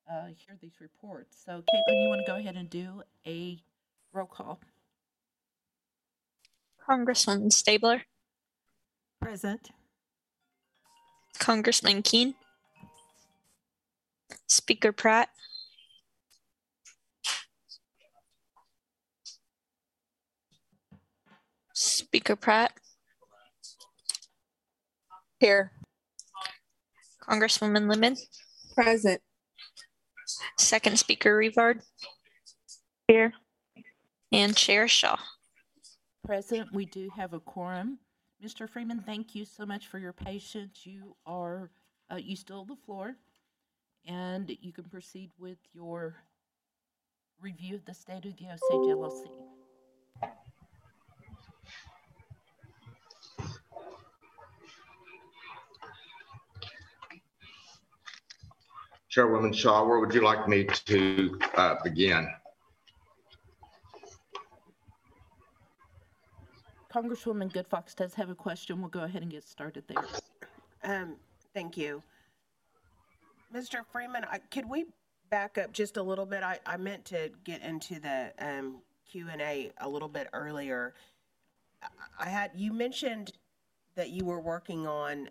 hear these reports. So, Caitlin, you want to go ahead and do a roll call? Congresswoman Stabler, Present. Congressman Keene, Speaker Pratt, Speaker Pratt, Here. Congresswoman Lemon, Present. Second Speaker Rivard, Here. and Chair Shaw. Present. We do have a quorum. Mr. Freeman, thank you so much for your patience. You still have the floor, and you can proceed with your review of the state of the Osage LLC. Chairwoman Shaw, where would you like me to begin? Congresswoman Goodfox does have a question. We'll go ahead and get started there. Thank you. Mr. Freeman, could we back up just a little bit? I meant to get into the Q&A a little bit earlier. You mentioned that you were working on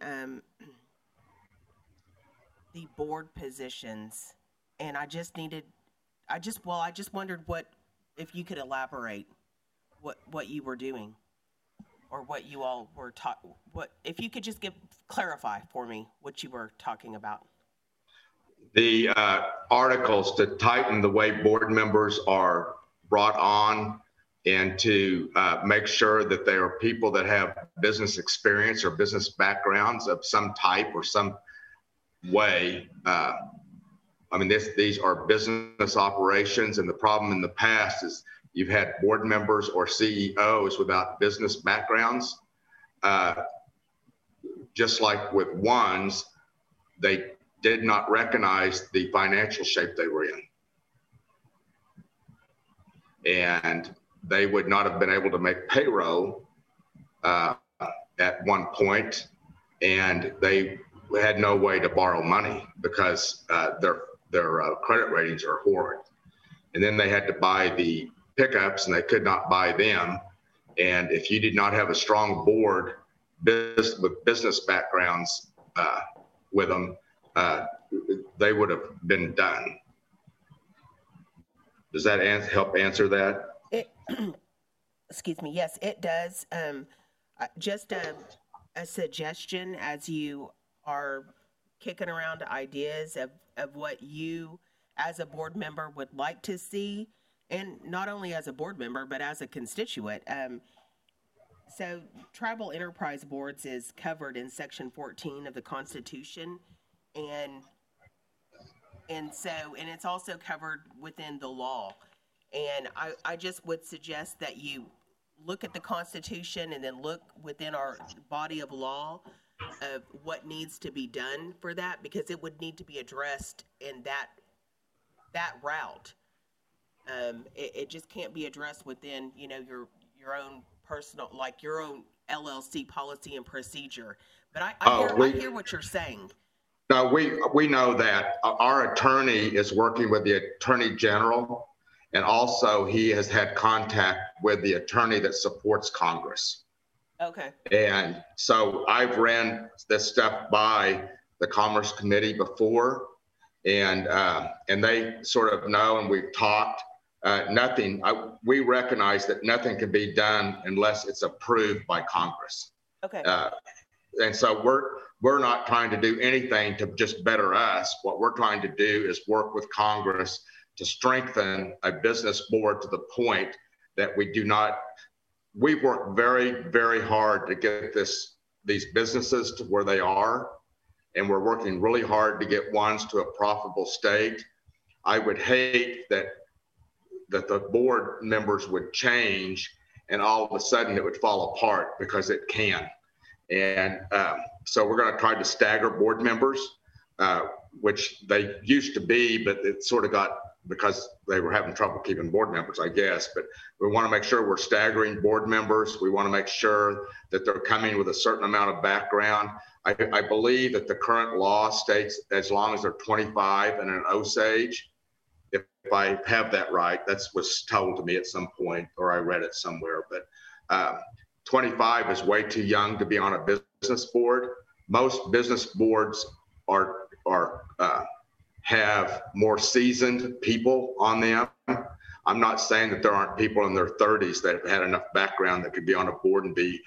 the board positions, and I just wondered if you could elaborate what you were doing, or what you all were if you could just clarify for me what you were talking about. The articles to tighten the way board members are brought on, and to make sure that they are people that have business experience or business backgrounds of some type or some way. These are business operations, and the problem in the past is you've had board members or CEOs without business backgrounds. Just like with ones, they did not recognize the financial shape they were in. And they would not have been able to make payroll at one point, and they had no way to borrow money because their credit ratings are horrid. And then they had to buy the pickups, and they could not buy them. And if you did not have a strong board with business backgrounds with them, they would have been done. Does that help answer that? Excuse me. Yes, it does. Just a suggestion as you are kicking around ideas of what you as a board member would like to see, and not only as a board member, but as a constituent. So tribal enterprise boards is covered in Section 14 of the Constitution, and it's also covered within the law. And I just would suggest that you look at the Constitution and then look within our body of law of what needs to be done for that, because it would need to be addressed in that route. It just can't be addressed within, your own personal, like your own LLC policy and procedure. But I hear what you're saying. No, we know that our attorney is working with the Attorney General, and also he has had contact with the attorney that supports Congress. Okay. And so I've ran this stuff by the Commerce Committee before, and they sort of know, and we've talked. We recognize that nothing can be done unless it's approved by Congress. Okay. And so we're not trying to do anything to just better us. What we're trying to do is work with Congress to strengthen a business board to the point that we've worked very, very hard to get these businesses to where they are, and we're working really hard to get ones to a profitable state. I would hate that the board members would change and all of a sudden it would fall apart, because it can. And so we're going to try to stagger board members. which they used to be, but it sort of got, because they were having trouble keeping board members, I guess. But we want to make sure we're staggering board members. We want to make sure that they're coming with a certain amount of background. I believe that the current law states as long as they're 25 and an Osage, if I have that right, that's was told to me at some point, or I read it somewhere, but 25 is way too young to be on a business board. Most business boards have more seasoned people on them. I'm not saying that there aren't people in their 30s that have had enough background that could be on a board and be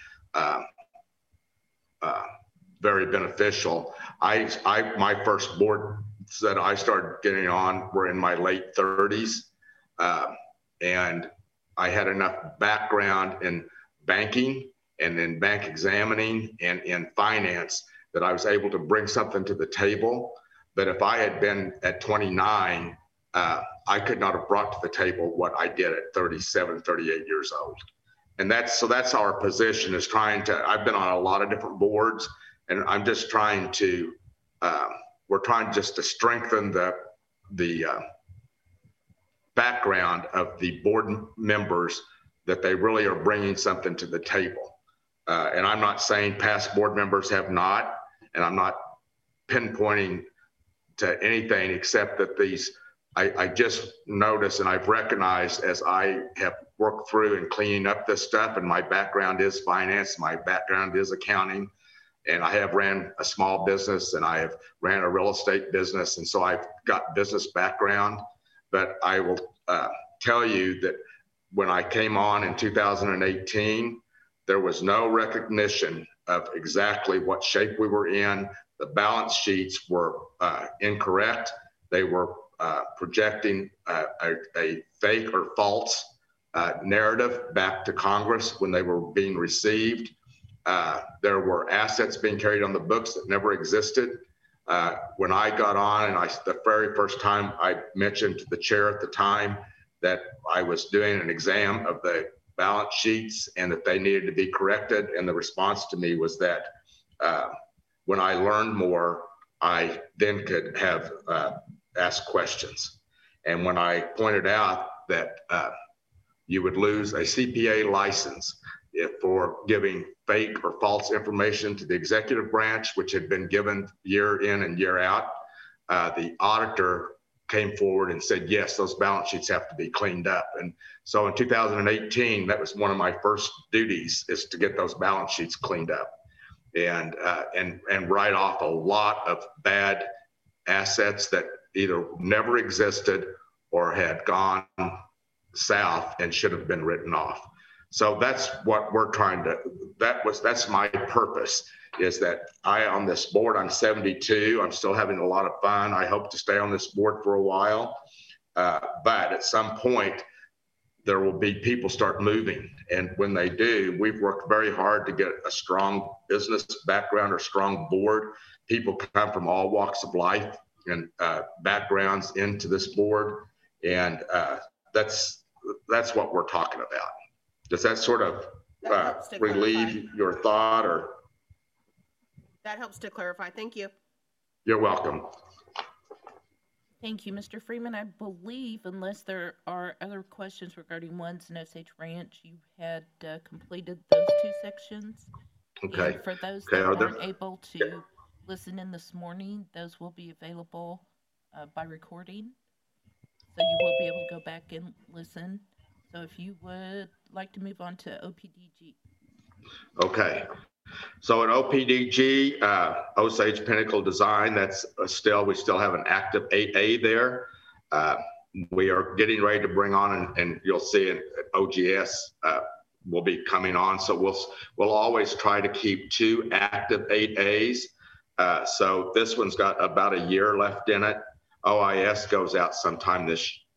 very beneficial. My first boards that I started getting on were in my late 30s, and I had enough background in banking and in bank examining and in finance that I was able to bring something to the table. But if I had been at 29, I could not have brought to the table what I did at 37, 38 years old. And that's our position, is trying to, I've been on a lot of different boards, and I'm just trying to, we're trying just to strengthen the background of the board members, that they really are bringing something to the table. And I'm not saying past board members have not, and I'm not pinpointing to anything except that these, I just noticed and I've recognized as I have worked through and cleaning up this stuff, and my background is finance, my background is accounting, and I have ran a small business and I have ran a real estate business. And so I've got business background, but I will tell you that when I came on in 2018, there was no recognition of exactly what shape we were in. The balance sheets were incorrect. They were projecting a fake or false narrative back to Congress when they were being received. There were assets being carried on the books that never existed. When I got on, and the very first time I mentioned to the chair at the time that I was doing an exam of the balance sheets and that they needed to be corrected, and the response to me was that when I learned more, I then could have asked questions. And when I pointed out that you would lose a CPA license for giving fake or false information to the executive branch, which had been given year in and year out, the auditor came forward and said, yes, those balance sheets have to be cleaned up. And so in 2018, that was one of my first duties, is to get those balance sheets cleaned up and write off a lot of bad assets that either never existed or had gone south and should have been written off. So that's what we're trying to, that's my purpose, is that on this board, I'm 72. I'm still having a lot of fun. I hope to stay on this board for a while. But at some point, there will be people start moving. And when they do, we've worked very hard to get a strong business background or strong board. People come from all walks of life and backgrounds into this board. And that's what we're talking about. Does that sort of relieve your thought, or? That helps to clarify. Thank you. You're welcome. Thank you, Mr. Freeman. I believe, unless there are other questions regarding Ones and Osage Ranch, you had completed those two sections. Okay. And for those that aren't able to listen in this morning, those will be available by recording. So you will be able to go back and listen. So if you would like to move on to OPDG. Okay. So at OPDG, Osage Pinnacle Design, that's we still have an active 8A there. We are getting ready to bring on, and you'll see it at OGS will be coming on. So we'll always try to keep 2 active 8As. So this one's got about a year left in it. OIS goes out sometime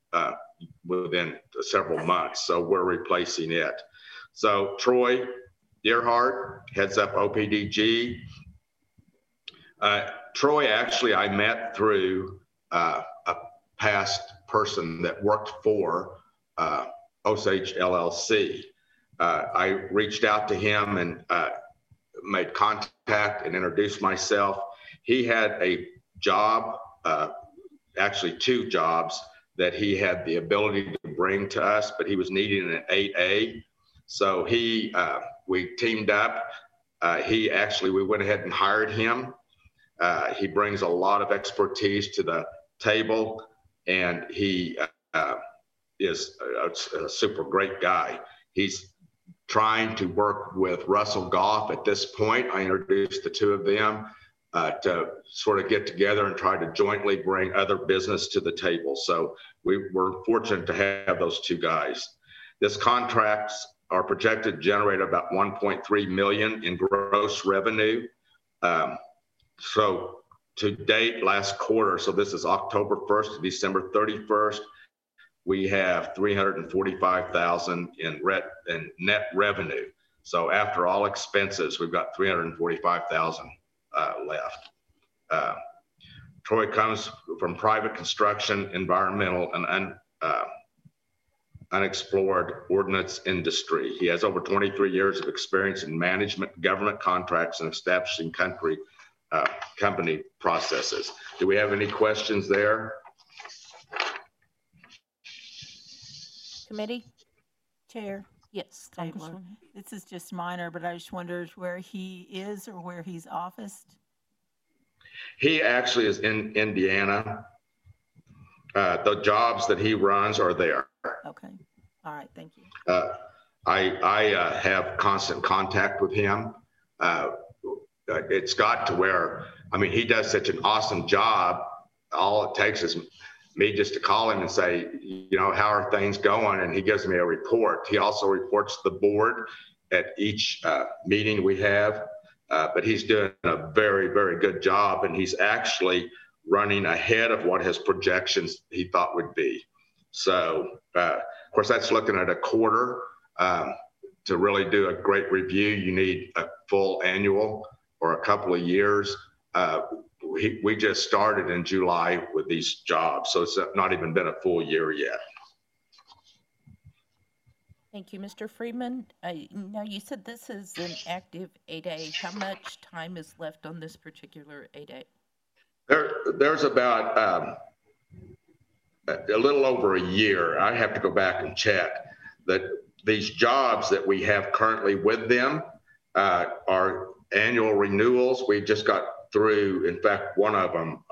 within several months. So we're replacing it. So Troy Deerhart heads up OPDG. Troy, actually, I met through a past person that worked for Osage LLC. I reached out to him and made contact and introduced myself. He had a job actually 2 jobs that he had the ability to bring to us, but he was needing an 8A. So we teamed up. We went ahead and hired him. He brings a lot of expertise to the table, and he is a super great guy. He's trying to work with Russell Goff at this point. I introduced the 2 of them to sort of get together and try to jointly bring other business to the table. So we were fortunate to have those 2 guys. This contracts are projected to generate about $1.3 million in gross revenue. So to date, last quarter, so this is October 1st to December 31st, we have $345,000 in net revenue. So after all expenses, we've got $345,000 left. Troy comes from private construction, environmental, and unexplored ordnance industry. He has over 23 years of experience in management, government contracts, and establishing company processes. Do we have any questions there? Committee? Chair, Yes, Taylor. Congresswoman. This is just minor, but I just wondered where he is or where he's officed. He actually is in Indiana. The jobs that he runs are there. Okay. All right. Thank you. I have constant contact with him. It's got to where, I mean, he does such an awesome job. All it takes is me just to call him and say, you know, how are things going? And he gives me a report. He also reports to the board at each meeting we have. But he's doing a very, very good job. And he's actually running ahead of what his projections he thought would be. So, of course, that's looking at a quarter. To really do a great review, you need a full annual or a couple of years. We just started in July with these jobs, so it's not even been a full year yet. Thank you, Mr. Freeman. Now, you said this is an active 8A. How much time is left on this particular 8A? There's about a little over a year. I have to go back and check that these jobs that we have currently with them are annual renewals. We just got through, in fact, one of them,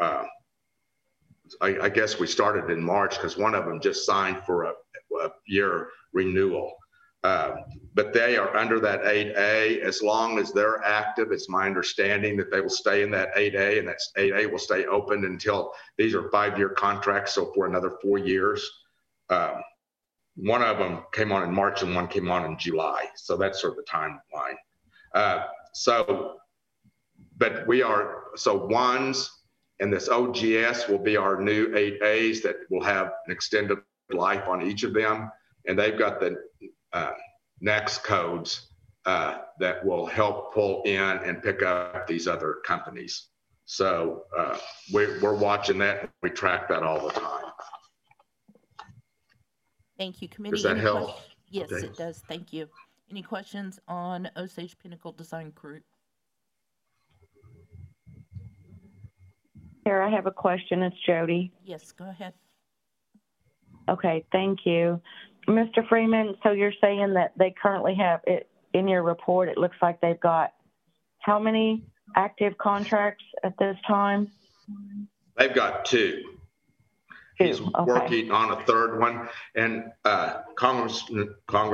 I guess we started in March because one of them just signed for a year renewal. But they are under that 8A. As long as they're active, it's my understanding that they will stay in that 8A, and that 8A will stay open until these are 5-year contracts, so for another 4 years. One of them came on in March and one came on in July. So that's sort of the timeline. So ones and this OGS will be our new 8As that will have an extended life on each of them. And they've got the next codes that will help pull in and pick up these other companies. So we're watching that. And we track that all the time. Thank you, Committee. Does that Any help? Yes, Okay. it does. Thank you. Any questions on Osage Pinnacle Design Group? Chair, I have a question. It's Jody. Yes, go ahead. Okay, thank you. Mr. Freeman, so you're saying that they currently have it in your report, it looks like they've got how many active contracts at this time? They've got 2. He's working on a 3rd one. And Congresswoman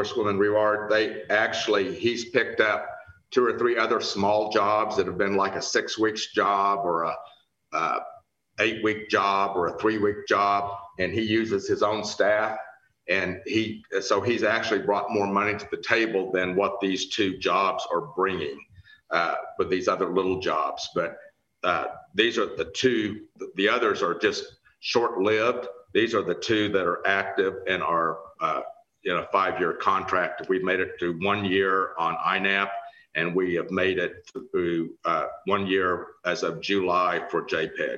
Rivard, he's picked up 2 or 3 other small jobs that have been like a 6-week job or a 8-week job or a 3-week job. And he uses his own staff. And so he's actually brought more money to the table than what these 2 jobs are bringing with these other little jobs. But these are the 2, the others are just short-lived. These are the 2 that are active and are in a 5-year contract. We've made it through 1 year on INAP, and we have made it through 1 year as of July for JPEG.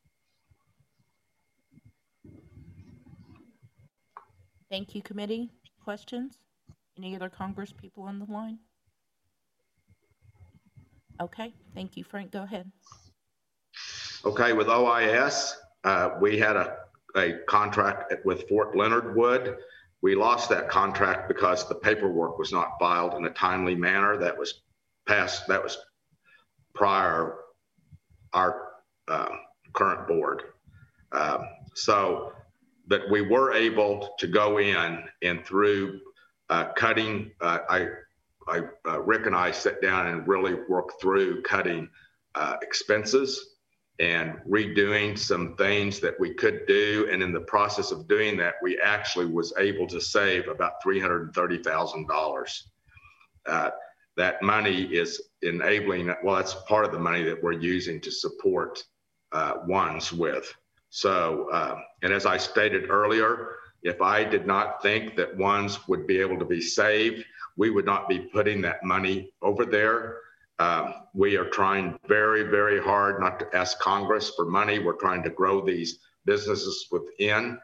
Thank you, Committee. Questions? Any other Congress people on the line? Okay, thank you, Frank. Go ahead. Okay, with OIS, we had a contract with Fort Leonard Wood. We lost that contract because the paperwork was not filed in a timely manner. That was prior our current board. But we were able to go in and through cutting, Rick and I sat down and really worked through cutting expenses and redoing some things that we could do. And in the process of doing that, we actually was able to save about $330,000. That money is enabling, well, that's part of the money that we're using to support ONES with. So, and as I stated earlier, if I did not think that ONES would be able to be saved, we would not be putting that money over there. We are trying very, very hard not to ask Congress for money. We're trying to grow these businesses within,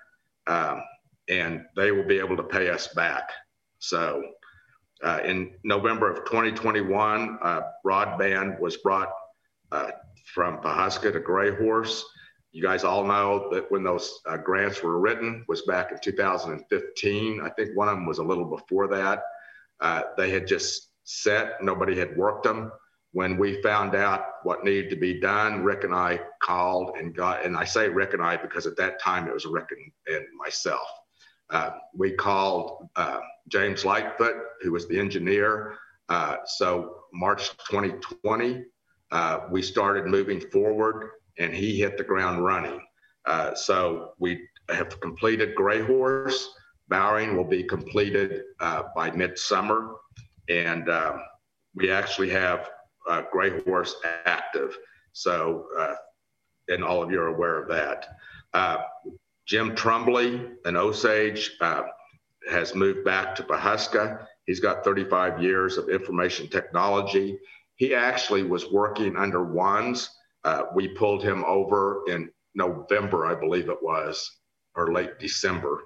and they will be able to pay us back. So in November of 2021, broadband was brought from Pawhuska to Gray Horse. You guys all know that when those grants were written was back in 2015. I think one of them was a little before that. They had just set, nobody had worked them. When we found out what needed to be done, Rick and I called and I say Rick and I because at that time it was Rick and myself. We called James Lightfoot, who was the engineer. So March 2020, we started moving forward and he hit the ground running. So we have completed Gray Horse. Bowering will be completed by midsummer. And we actually have Gray Horse active. So, and all of you are aware of that. Jim Trumbley, an Osage, has moved back to Pawhuska. He's got 35 years of information technology. He actually was working under ONES. We pulled him over in November, I believe it was, or late December.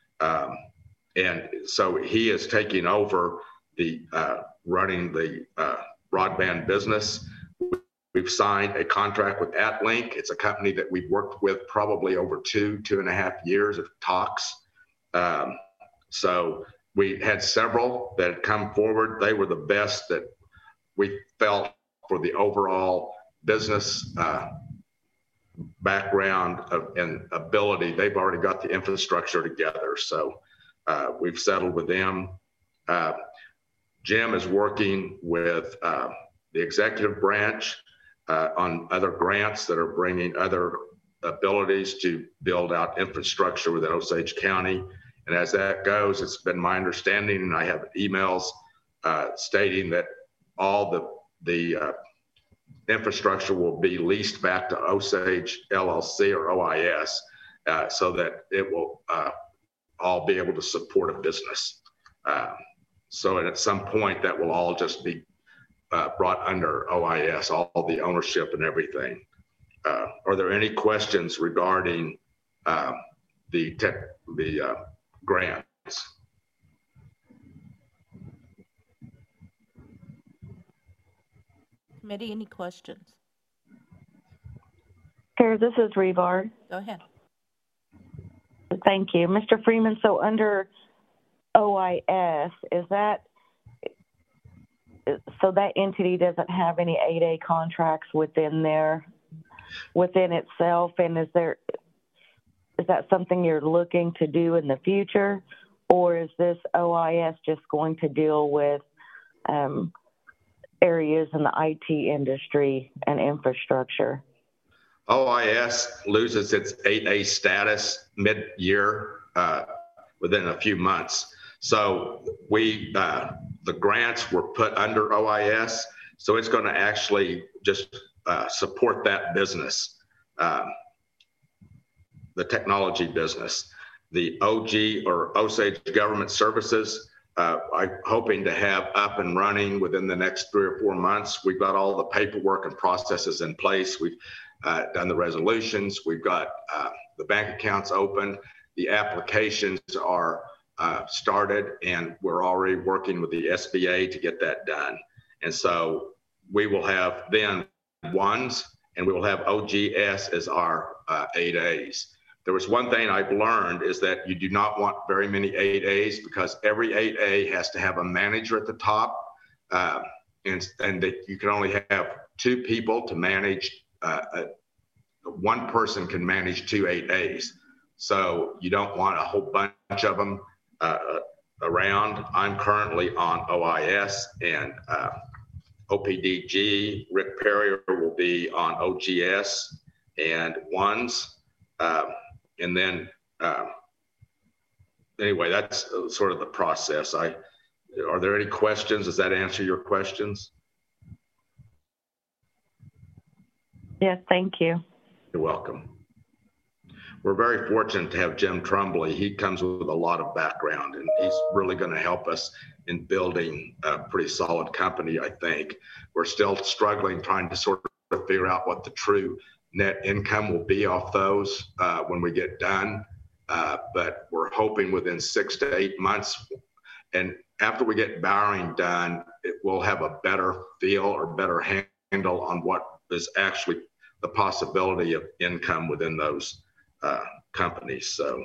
And so he is taking over the running the broadband business. We've signed a contract with AtLink. It's a company that we've worked with probably over two and a half years of talks. So we had several that had come forward. They were the best that we felt for the overall business background and ability. They've already got the infrastructure together. So we've settled with them. Jim is working with the executive branch on other grants that are bringing other abilities to build out infrastructure within Osage County. And as that goes, it's been my understanding, and I have emails stating that all the infrastructure will be leased back to Osage LLC or OIS so that it will all be able to support a business. So at some point that will all just be brought under OIS, all the ownership and everything. Are there any questions regarding the grants? Committee, any questions? Chair, this is Revard. Go ahead. Thank you. Mr. Freeman, so under OIS, is that, so that entity doesn't have any 8A contracts within itself, and is that something you're looking to do in the future, or is this OIS just going to deal with areas in the IT industry and infrastructure? OIS loses its 8A status mid-year within a few months. So the grants were put under OIS, so it's going to actually just support that business, the technology business. The OG or Osage Government Services, I'm hoping to have up and running within the next 3 or 4 months. We've got all the paperwork and processes in place. We've done the resolutions. We've got the bank accounts open. The applications are started, and we're already working with the SBA to get that done. And so we will have then ONES, and we will have OGS as our 8As. There was one thing I've learned is that you do not want very many 8As because every 8A has to have a manager at the top, and that you can only have 2 people to manage. One person can manage 2 8As. So you don't want a whole bunch of them around. I'm currently on OIS and OPDG. Rick Perrier will be on OGS and ONES. And then, anyway, that's sort of the process. Are there any questions? Does that answer your questions? Yes, thank you. You're welcome. We're very fortunate to have Jim Trumbley. He comes with a lot of background, and he's really going to help us in building a pretty solid company, I think. We're still struggling, trying to sort of figure out what the true net income will be off those when we get done. But we're hoping within 6 to 8 months. And after we get Bowring done, we'll have a better feel or better handle on what is actually the possibility of income within those companies. So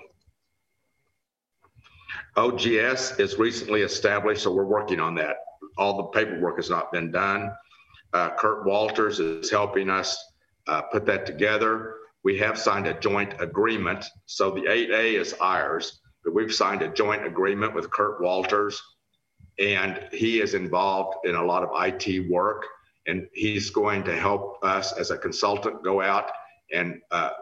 OGS is recently established, so we're working on that. All the paperwork has not been done. Kurt Walters is helping us put that together. We have signed a joint agreement. So the 8A is ours, but we've signed a joint agreement with Kurt Walters, and he is involved in a lot of IT work, and he's going to help us as a consultant go out and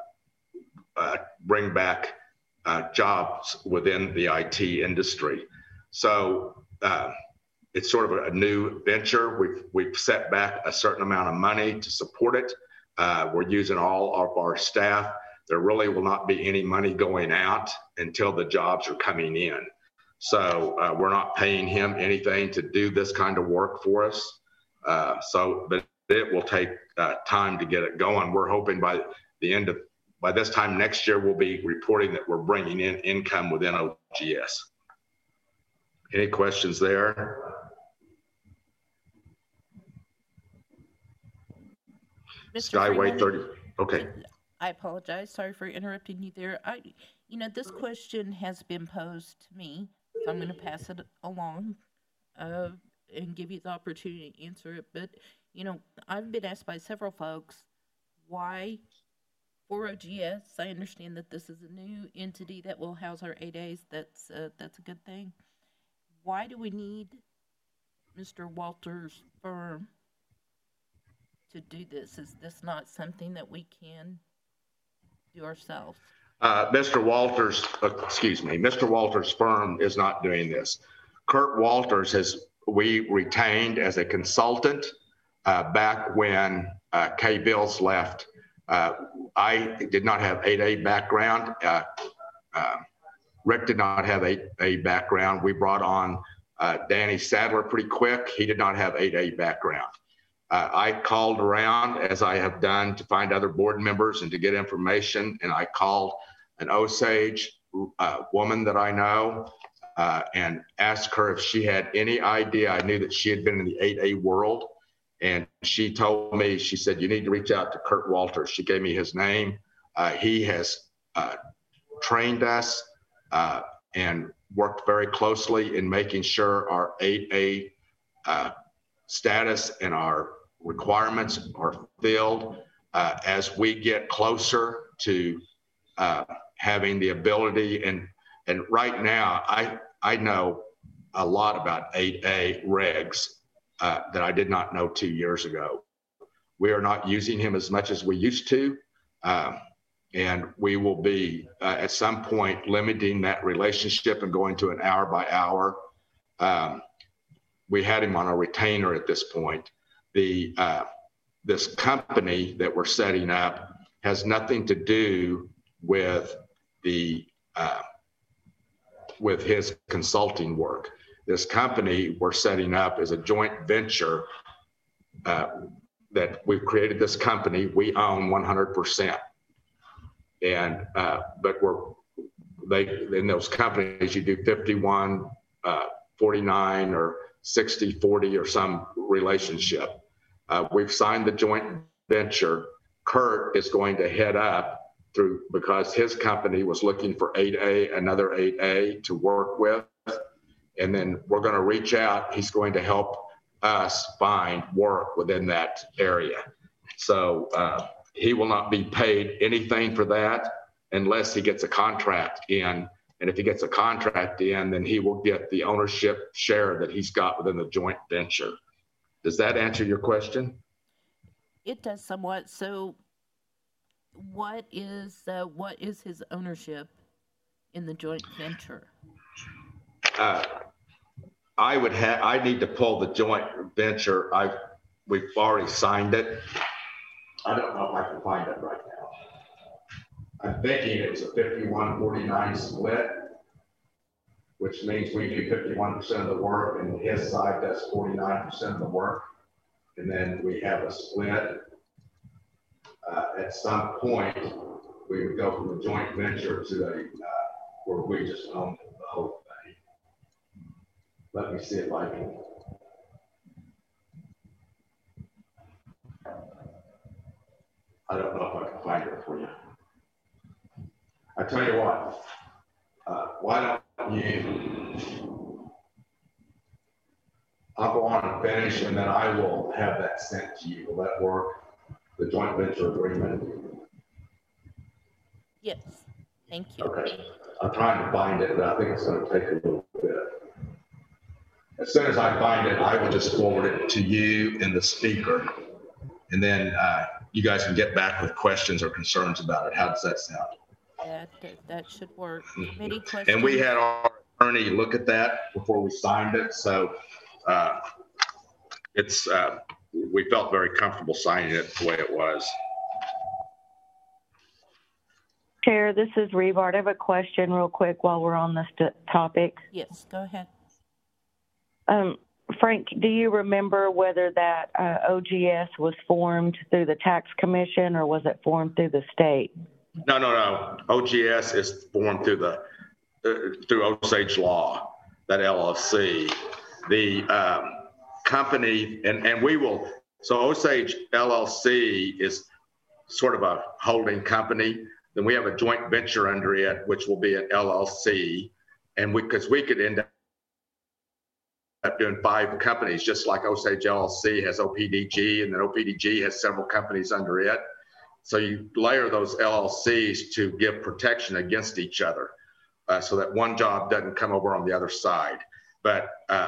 bring back jobs within the IT industry. So it's sort of a new venture. We've set back a certain amount of money to support it. We're using all of our staff. There really will not be any money going out until the jobs are coming in. So we're not paying him anything to do this kind of work for us. But it will take time to get it going. We're hoping by this time next year, we'll be reporting that we're bringing in income within OGS. Any questions there? Mr. Skyway Freeman? 30. Okay. I apologize. Sorry for interrupting you there. This question has been posed to me, so I'm going to pass it along and give you the opportunity to answer it. But, I've been asked by several folks why for OGS, I understand that this is a new entity that will house our 8As. That's a good thing. Why do we need Mr. Walters' firm to do this? Is this not something that we can do ourselves? Mr. Walters' firm is not doing this. Kurt Walters we retained as a consultant back when Kay Bills left. I did not have 8A background. Rick did not have a background. We brought on Danny Sadler pretty quick. He did not have 8A background. I called around, as I have done, to find other board members and to get information. And I called an Osage woman that I know and asked her if she had any idea. I knew that she had been in the 8A world. And she told me, she said, you need to reach out to Kurt Walters. She gave me his name. He has trained us and worked very closely in making sure our 8A status and our requirements are filled as we get closer to having the ability. And right now, I know a lot about 8A regs that I did not know 2 years ago. We are not using him as much as we used to. And we will be at some point limiting that relationship and going to an hour by hour. We had him on a retainer at this point. This company that we're setting up has nothing to do with with his consulting work. This company we're setting up is a joint venture that we've created. This company we own 100%. And but in those companies you do 51, 49, or 60, 40, or some relationship. We've signed the joint venture. Kurt is going to head up because his company was looking for 8A, another 8A to work with. And then we're going to reach out. He's going to help us find work within that area. So he will not be paid anything for that unless he gets a contract in. And if he gets a contract in, then he will get the ownership share that he's got within the joint venture. Does that answer your question? It does somewhat. So what is his ownership in the joint venture? I need to pull the joint venture. We've already signed it. I don't know if I can find it right now. I'm thinking it was a 51-49 split, which means we do 51% of the work and his side does 49% of the work. And then we have a split. At some point, we would go from a joint venture to where we just own the whole thing. Let me see if I can. I don't know if I can find it for you. I tell you what, why don't you, I'll go on and finish and then I will have that sent to you. Will that work? The joint venture agreement? Yes, thank you. Okay, I'm trying to find it, but I think it's going to take a little bit. As soon as I find it, I will just forward it to you and the speaker. And then you guys can get back with questions or concerns about it. How does that sound? That should work. Any questions? And we had our attorney look at that before we signed it. So we felt very comfortable signing it the way it was. Chair, this is Revard. I have a question real quick while we're on this topic. Yes, go ahead. Frank, do you remember whether that OGS was formed through the tax commission or was it formed through the state? No. OGS is formed through through Osage Law, that LLC. The company, and we will, so Osage LLC is sort of a holding company. Then we have a joint venture under it, which will be an LLC. And because we could end up doing 5 companies, just like Osage LLC has OPDG, and then OPDG has several companies under it. So you layer those LLCs to give protection against each other, so that one job doesn't come over on the other side. But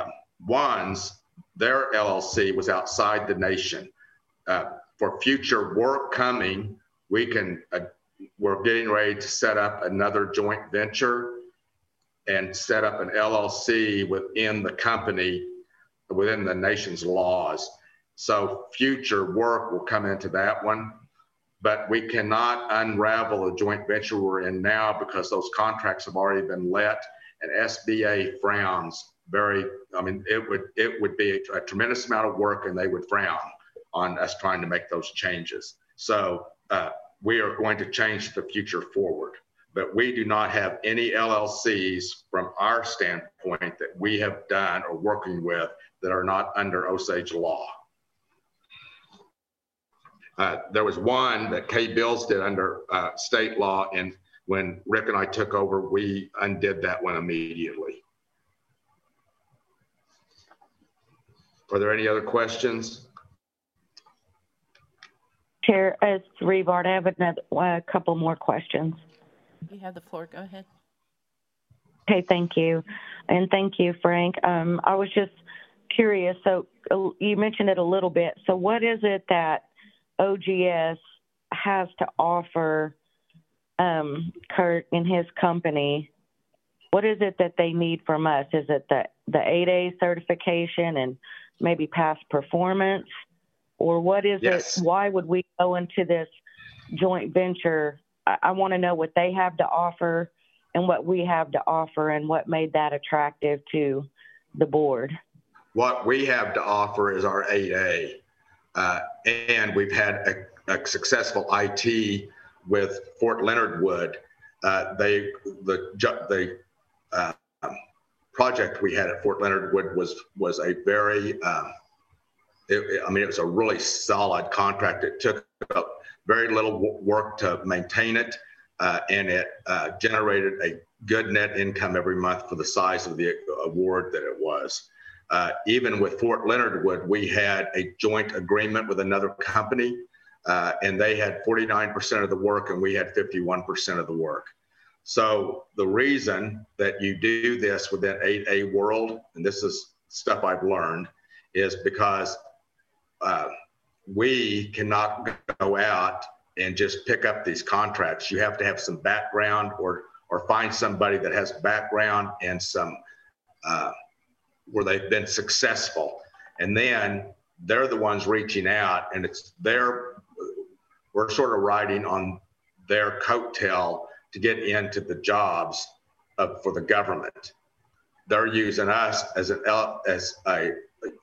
their LLC was outside the nation. For future work coming, we're getting ready to set up another joint venture and set up an LLC within the company, within the nation's laws. So future work will come into that one, but we cannot unravel the joint venture we're in now because those contracts have already been let, and SBA frowns it would be a tremendous amount of work, and they would frown on us trying to make those changes. So we are going to change the future forward. But we do not have any LLCs from our standpoint that we have done or working with that are not under Osage law. There was one that Kay Bills did under state law, and when Rick and I took over, we undid that one immediately. Are there any other questions? Chair, as Revard, I have a couple more questions. You have the floor. Go ahead. Okay, thank you. And thank you, Frank. I was just curious. So you mentioned it a little bit. So what is it that OGS has to offer Kurt and his company? What is it that they need from us? Is it the 8A certification and maybe past performance? Or what is it? Why would we go into this joint venture? I want to know what they have to offer and what we have to offer and what made that attractive to the board. What we have to offer is our 8A. And we've had a successful IT with Fort Leonard Wood. The project we had at Fort Leonard Wood was a very, it was a really solid contract. It took very little work to maintain it. and it generated a good net income every month for the size of the award that it was. Even with Fort Leonard Wood, we had a joint agreement with another company, and they had 49% of the work and we had 51% of the work. So the reason that you do this within 8A world, and this is stuff I've learned, is because we cannot go out and just pick up these contracts. You have to have some background or find somebody that has background and some where they've been successful. And then they're the ones reaching out, and we're sort of riding on their coattail to get into the jobs for the government. They're using us as a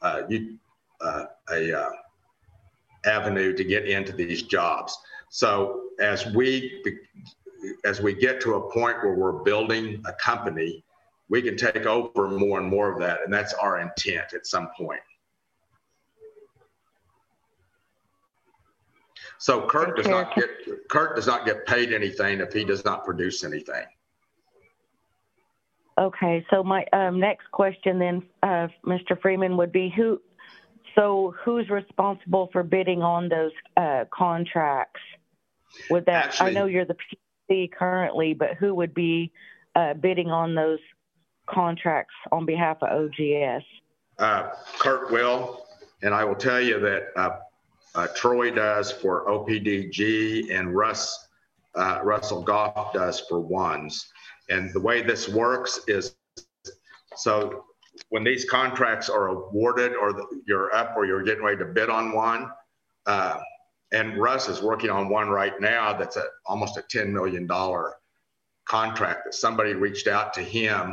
avenue to get into these jobs. So as we get to a point where we're building a company, we can take over more and more of that, and that's our intent at some point. So Kurt does not get paid anything if he does not produce anything. Okay, so my next question then, Mr. Freeman, would be who's responsible for bidding on those contracts? Would that, Actually, I know you're the PC currently, but who would be bidding on those contracts on behalf of OGS? Kurt will, and I will tell you that Troy does for OPDG and Russell Goff does for ones. And the way this works is, so when these contracts are awarded or you're up or you're getting ready to bid on one, and Russ is working on one right now that's almost a $10 million contract that somebody reached out to him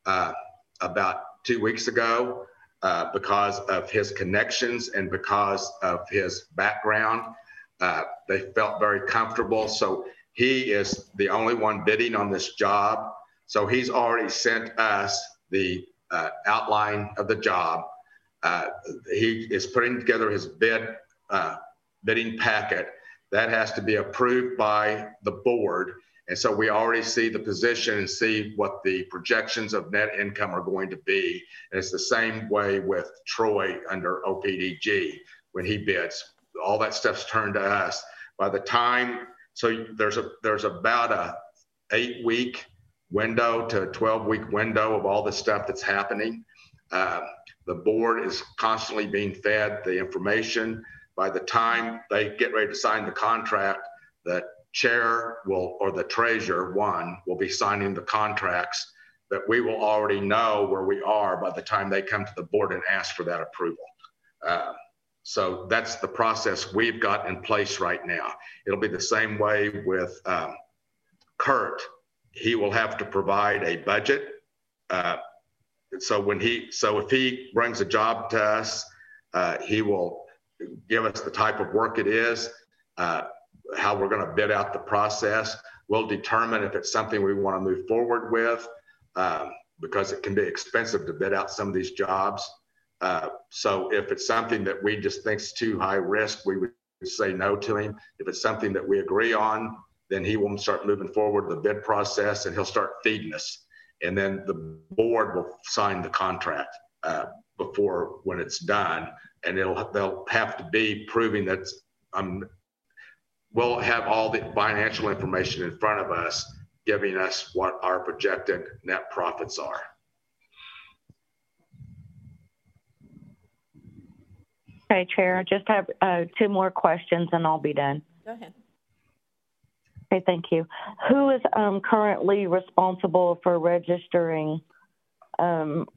about 2 weeks ago because of his connections and because of his background. They felt very comfortable. So he is the only one bidding on this job. So he's already sent us the outline of the job. He is putting together his bidding packet. That has to be approved by the board. And so we already see the position and see what the projections of net income are going to be. And it's the same way with Troy under OPDG when he bids. All that stuff's turned to us. By the time, so there's about a 8-week window to a 12-week window of all the stuff that's happening. The board is constantly being fed the information. By the time they get ready to sign the contract, the chair or the treasurer, one, will be signing the contracts, that we will already know where we are by the time they come to the board and ask for that approval. So that's the process we've got in place right now. It'll be the same way with Kurt. He will have to provide a budget. So if he brings a job to us, he will give us the type of work it is, how we're going to bid out the process. We'll determine if it's something we want to move forward with, because it can be expensive to bid out some of these jobs. So if it's something that we just think is too high risk, we would say no to him. If it's something that we agree on, then he will start moving forward the bid process and he'll start feeding us. And then the board will sign the contract before when it's done. And they'll have to be proving that we'll have all the financial information in front of us, giving us what our projected net profits are. Okay, Chair, I just have 2 more questions and I'll be done. Go ahead. Okay, thank you. Who is currently responsible for registering OGS,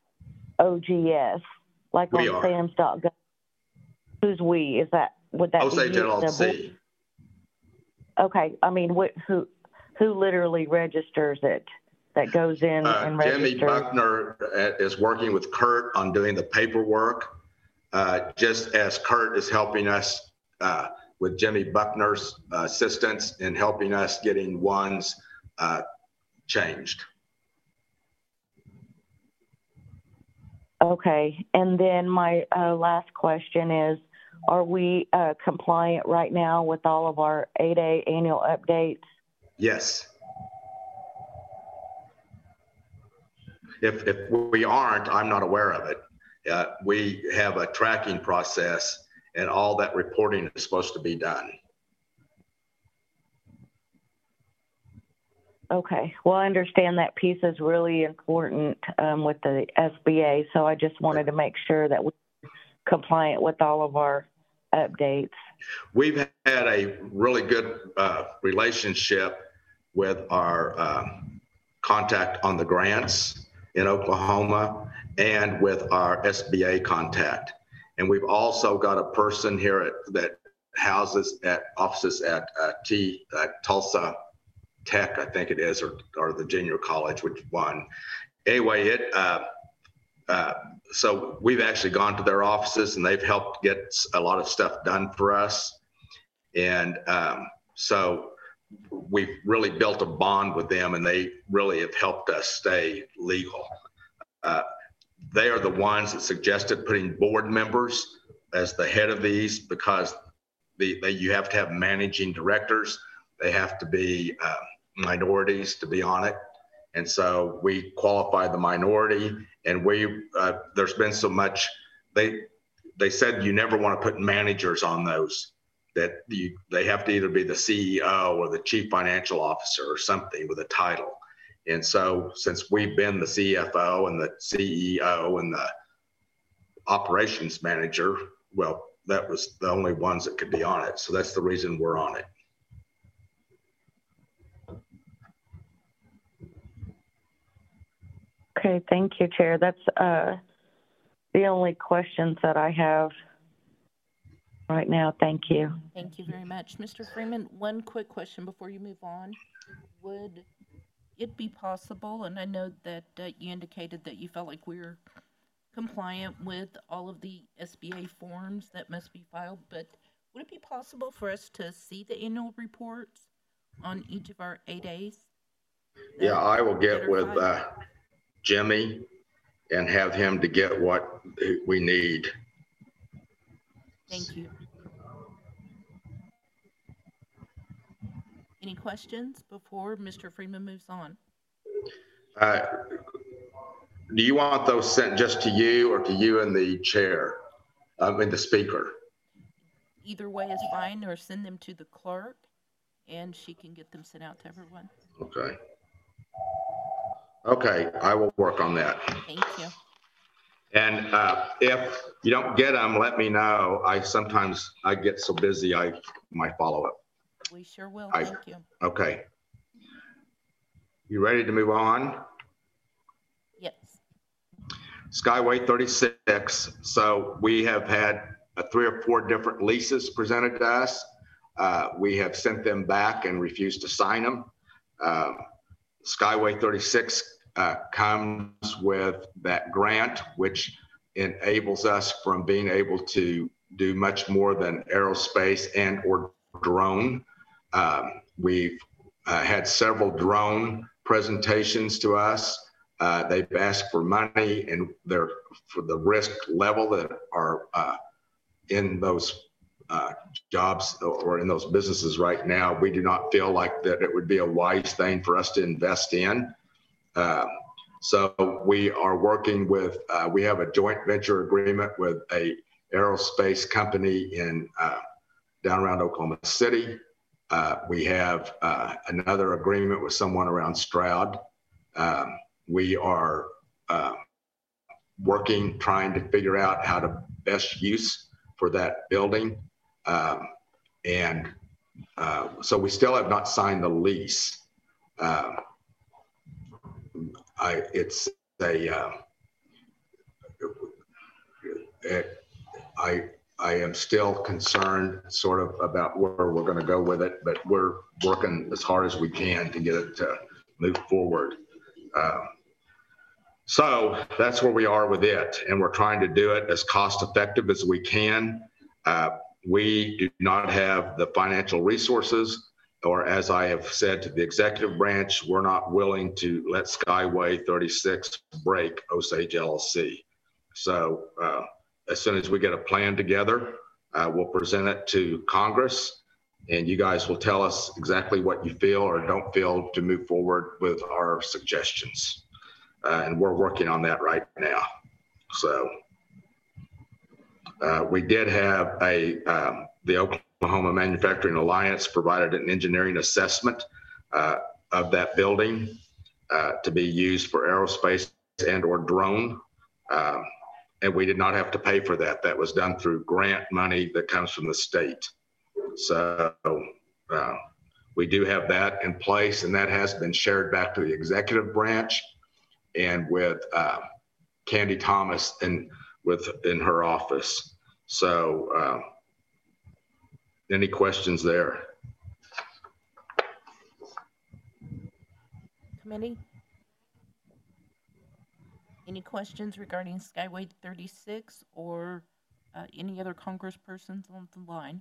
like We on are. SAMS.gov? Who's we? Would that Osage be LLC. Okay, I mean, who literally registers it? That goes in and registers. Jimmy Buckner is working with Kurt on doing the paperwork, just as Kurt is helping us with Jimmy Buckner's assistance in helping us getting ones changed. Okay, and then my last question is, are we compliant right now with all of our 8A annual updates Yes. If we aren't, I'm not aware of it. We have a tracking process, and all that reporting is supposed to be done. Okay. Well, I understand that piece is really important with the SBA, so I just wanted to make sure that we're compliant with all of our updates. We've had a really good relationship with our contact on the grants in Oklahoma and with our SBA contact. And we've also got a person here that houses at offices at Tulsa Tech, I think it is, or the junior college, which one. Anyway, so we've actually gone to their offices and they've helped get a lot of stuff done for us. And so we've really built a bond with them, and they really have helped us stay legal. They are the ones that suggested putting board members as the head of these, because you have to have managing directors. They have to be minorities to be on it. And so we qualify the minority, and there's been so much, they said you never want to put managers on those, that they have to either be the CEO or the chief financial officer or something with a title. And so since we've been the CFO and the CEO and the operations manager, well, that was the only ones that could be on it. So that's the reason we're on it. Okay, thank you, Chair. That's the only questions that I have right now. Thank you. Thank you very much. Mr. Freeman, one quick question before you move on. Would it be possible, and I know that you indicated that you felt like we were compliant with all of the SBA forms that must be filed, but would it be possible for us to see the annual reports on each of our 8As? Yeah, I will get with Jimmy and have him to get what we need. Thank you. Any questions before Mr. Freeman moves on? Do you want those sent just to you or to you and the chair, and the speaker? Either way is fine, or send them to the clerk and she can get them sent out to everyone. Okay. Okay, I will work on that. Thank you. And if you don't get them, let me know. Sometimes I get so busy, my follow-up. We sure will. Thank you. Okay. You ready to move on? Yes. Skyway 36. So we have had 3 or 4 different leases presented to us. We have sent them back and refused to sign them. Skyway 36 comes with that grant, which enables us from being able to do much more than aerospace and or drone. We've had several drone presentations to us. They've asked for money, and they're for the risk level that are in those jobs or in those businesses right now. We do not feel like that it would be a wise thing for us to invest in. So we are working with, we have a joint venture agreement with a aerospace company in down around Oklahoma City. We have another agreement with someone around Stroud. We are working, trying to figure out how to best use for that building. So we still have not signed the lease. I am still concerned sort of about where we're going to go with it, but we're working as hard as we can to get it to move forward. So that's where we are with it, and we're trying to do it as cost effective as we can. We do not have the financial resources, or as I have said to the executive branch, we're not willing to let Skyway 36 break Osage LLC. So as soon as we get a plan together, we'll present it to Congress, and you guys will tell us exactly what you feel or don't feel to move forward with our suggestions. And we're working on that right now. So we did have the Oklahoma Manufacturing Alliance provided an engineering assessment of that building to be used for aerospace and or drone. And we did not have to pay for that. That was done through grant money that comes from the state. So we do have that in place, and that has been shared back to the executive branch and with Candy Thomas in her office. So any questions there? Committee? Any questions regarding Skyway 36 or any other congresspersons on the line?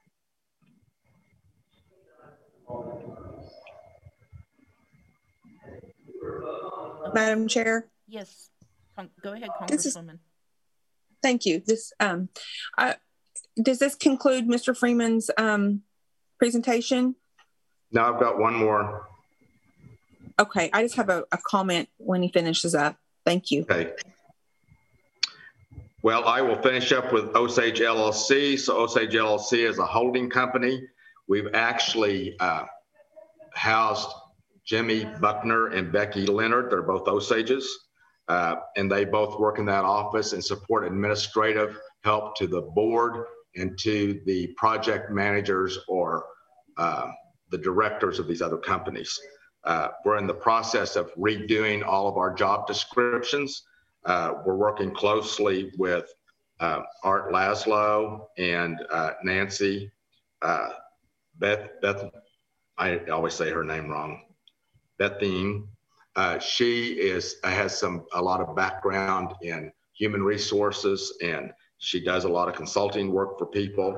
Madam Chair. Yes. Go ahead, This is- Congresswoman. Thank you. Does this conclude Mr. Freeman's presentation? Now I've got one more. Okay, I just have a comment when he finishes up. Thank you. Okay. Well, I will finish up with Osage LLC. So Osage LLC is a holding company. We've actually housed Jimmy Buckner and Becky Leonard. They're both Osages. And they both work in that office and support administrative help to the board and to the project managers or the directors of these other companies. We're in the process of redoing all of our job descriptions. We're working closely with Art Laszlo and Nancy Beth. I always say her name wrong. Bethine. She has a lot of background in human resources, and she does a lot of consulting work for people.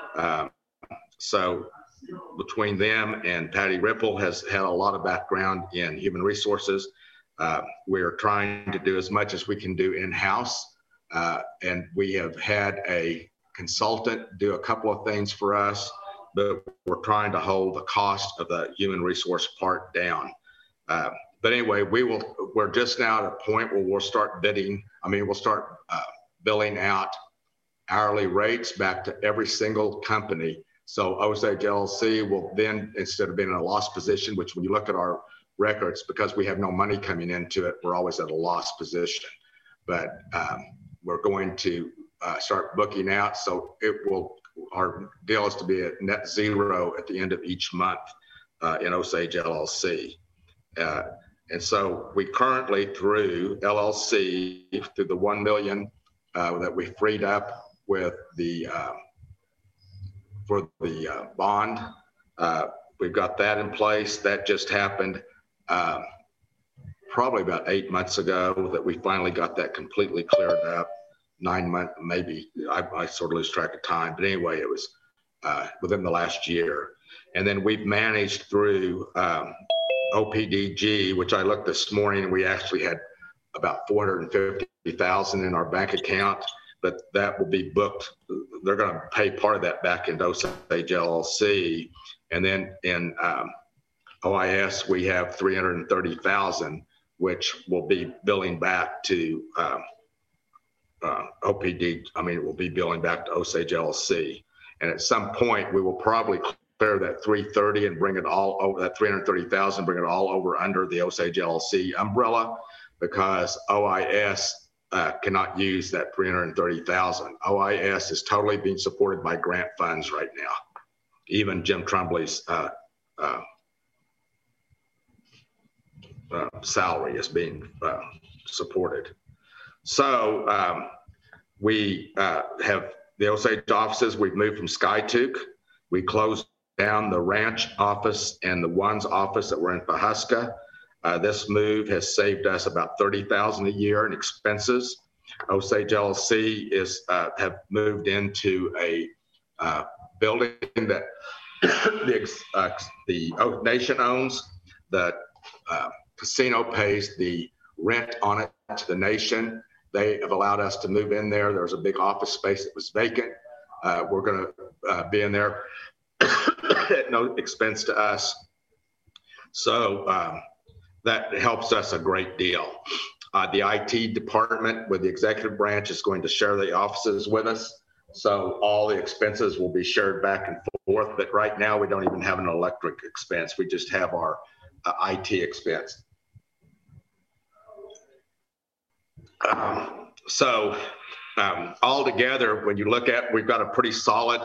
So between them and Patty Ripple has had a lot of background in human resources. We're trying to do as much as we can do in-house. And we have had a consultant do a couple of things for us, but we're trying to hold the cost of the human resource part down. But anyway, we're just now at a point where we'll start bidding. We'll start billing out hourly rates back to every single company. So Osage LLC will then, instead of being in a loss position, which when you look at our records, because we have no money coming into it, we're always at a loss position. But we're going to start booking out. So our deal is to be at net zero at the end of each month in Osage LLC. And so we currently, through LLC, through the $1 million that we freed up with for the bond, we've got that in place. That just happened probably about 8 months ago that we finally got that completely cleared up. 9 months, maybe. I sort of lose track of time. But anyway, it was within the last year. And then we've managed through OPDG, which I looked this morning, we actually had about $450,000 in our bank account, but that will be booked. They're going to pay part of that back into Osage LLC. And then in OIS, we have $330,000, which will be billing back to OPD. It will be billing back to Osage LLC. And at some point, we will probably clear that 330 and bring it all over, that 330,000, bring it all over under the Osage LLC umbrella, because OIS cannot use that 330,000. OIS is totally being supported by grant funds right now. Even Jim Trumbley's salary is being supported. So we have the Osage offices. We've moved from Skytook. We closed down the ranch office and the one's office that were in Pahuska. This move has saved us about $30,000 a year in expenses. Osage LLC have moved into a building that the Oak Nation owns. The casino pays the rent on it to the nation. They have allowed us to move in there. There's a big office space that was vacant. We're going to be in there at no expense to us. So that helps us a great deal. The IT department with the executive branch is going to share the offices with us. So all the expenses will be shared back and forth. But right now, we don't even have an electric expense. We just have our IT expense. Altogether, when you look at, we've got a pretty solid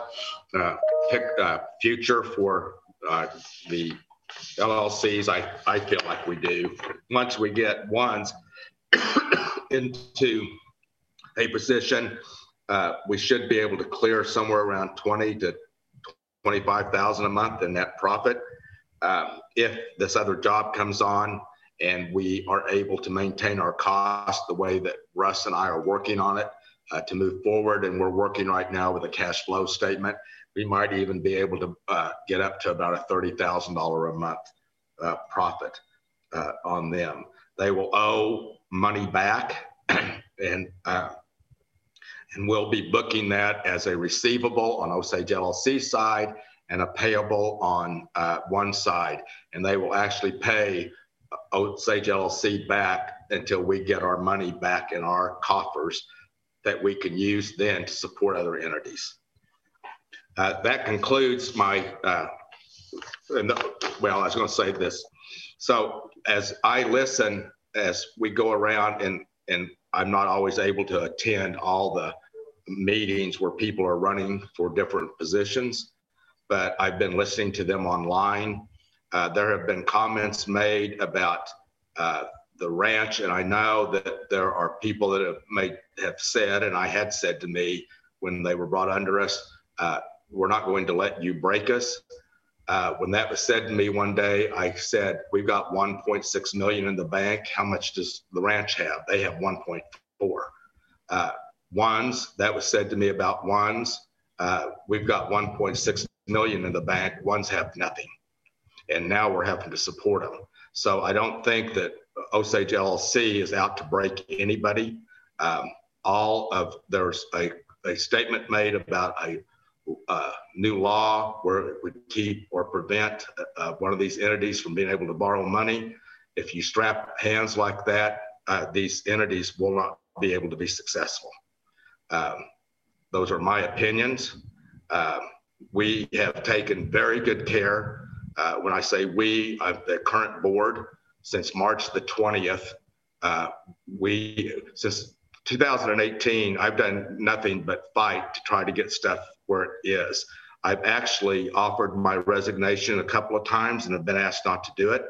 future for the LLCs. I feel like we do. Once we get ones into a position, we should be able to clear somewhere around 20 to 25,000 a month in net profit. If this other job comes on and we are able to maintain our costs the way that Russ and I are working on it to move forward, and we're working right now with a cash flow statement, we might even be able to get up to about a $30,000 a month profit on them. They will owe money back, and we'll be booking that as a receivable on Osage LLC side and a payable on one side. And they will actually pay Osage LLC back until we get our money back in our coffers that we can use then to support other entities. That concludes my, I was going to say this. So as I listen, as we go around, and I'm not always able to attend all the meetings where people are running for different positions, but I've been listening to them online. There have been comments made about the ranch, and I know that there are people that have said, and I had said to me when they were brought under us, we're not going to let you break us. When that was said to me one day, I said, we've got 1.6 million in the bank. How much does the ranch have? They have 1.4. Ones, that was said to me about ones. We've got 1.6 million in the bank. Ones have nothing. And now we're having to support them. So I don't think that Osage LLC is out to break anybody. There's a statement made about a new law where it would keep or prevent one of these entities from being able to borrow money. If you strap hands like that, these entities will not be able to be successful. Those are my opinions. We have taken very good care. When I say we, the current board, since March the 20th, since 2018, I've done nothing but fight to try to get stuff where it is. I've actually offered my resignation a couple of times and have been asked not to do it.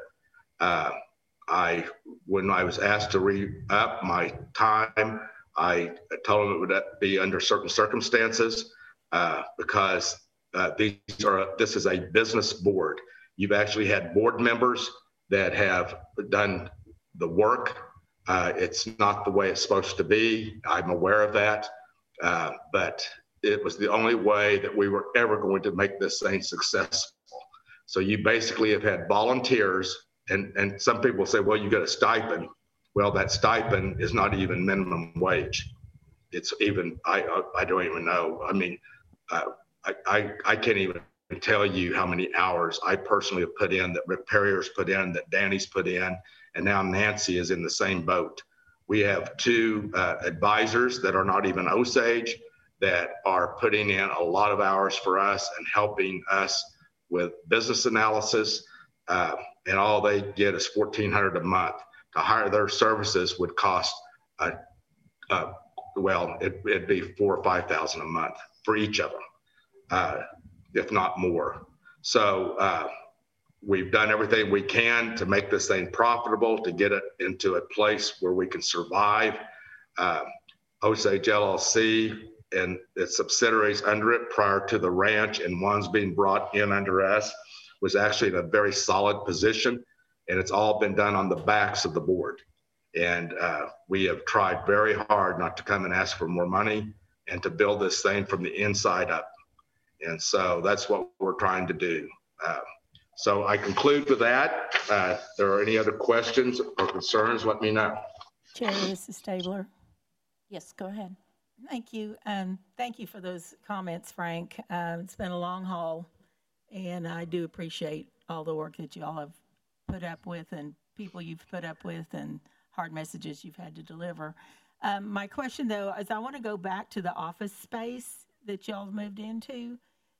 When I was asked to re-up my time, I told them it would be under certain circumstances because this is a business board. You've actually had board members that have done the work. It's not the way it's supposed to be. I'm aware of that, but it was the only way that we were ever going to make this thing successful. So you basically have had volunteers, and some people say, well, you get a stipend. Well, that stipend is not even minimum wage. It's even, I don't even know. I mean, I can't even tell you how many hours I personally have put in, that Rick Perrier's put in, that Danny's put in, and now Nancy is in the same boat. We have two advisors that are not even Osage that are putting in a lot of hours for us and helping us with business analysis, and all they get is $1,400 a month. To hire their services would cost, it'd be $4,000 or $5,000 a month for each of them, if not more. So we've done everything we can to make this thing profitable, to get it into a place where we can survive. Osage LLC and its subsidiaries under it prior to the ranch and ones being brought in under us was actually in a very solid position. And it's all been done on the backs of the board. And we have tried very hard not to come and ask for more money and to build this thing from the inside up. And so that's what we're trying to do. So I conclude with that. If there are any other questions or concerns, let me know. Chair, this is Stabler. Yes, go ahead. Thank you. Thank you for those comments, Frank. It's been a long haul. And I do appreciate all the work that you all have put up with and people you've put up with and hard messages you've had to deliver. My question, though, is I want to go back to the office space that y'all moved into.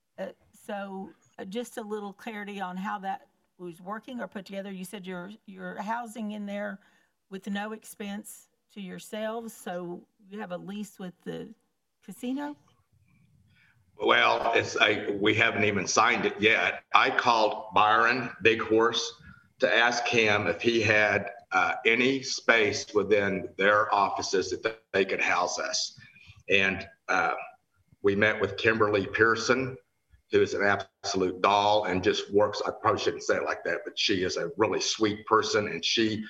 Just a little clarity on how that was working or put together. You said you're housing in there with no expense to yourselves, so you have a lease with the casino? Well, we haven't even signed it yet. I called Byron Big Horse to ask him if he had any space within their offices that they could house us. And we met with Kimberly Pearson, who is an absolute doll and just works. I probably shouldn't say it like that, but she is a really sweet person, and she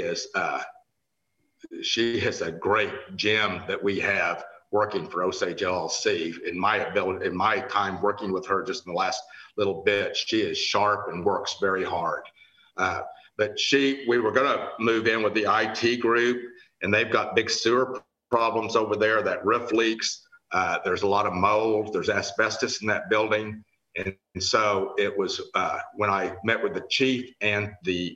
has a great gym that we have working for Osage LLC. In my time working with her just in the last little bit, she is sharp and works very hard. But we were going to move in with the IT group, and they've got big sewer problems over there. That roof leaks. There's a lot of mold. There's asbestos in that building. And so it was when I met with the chief and the,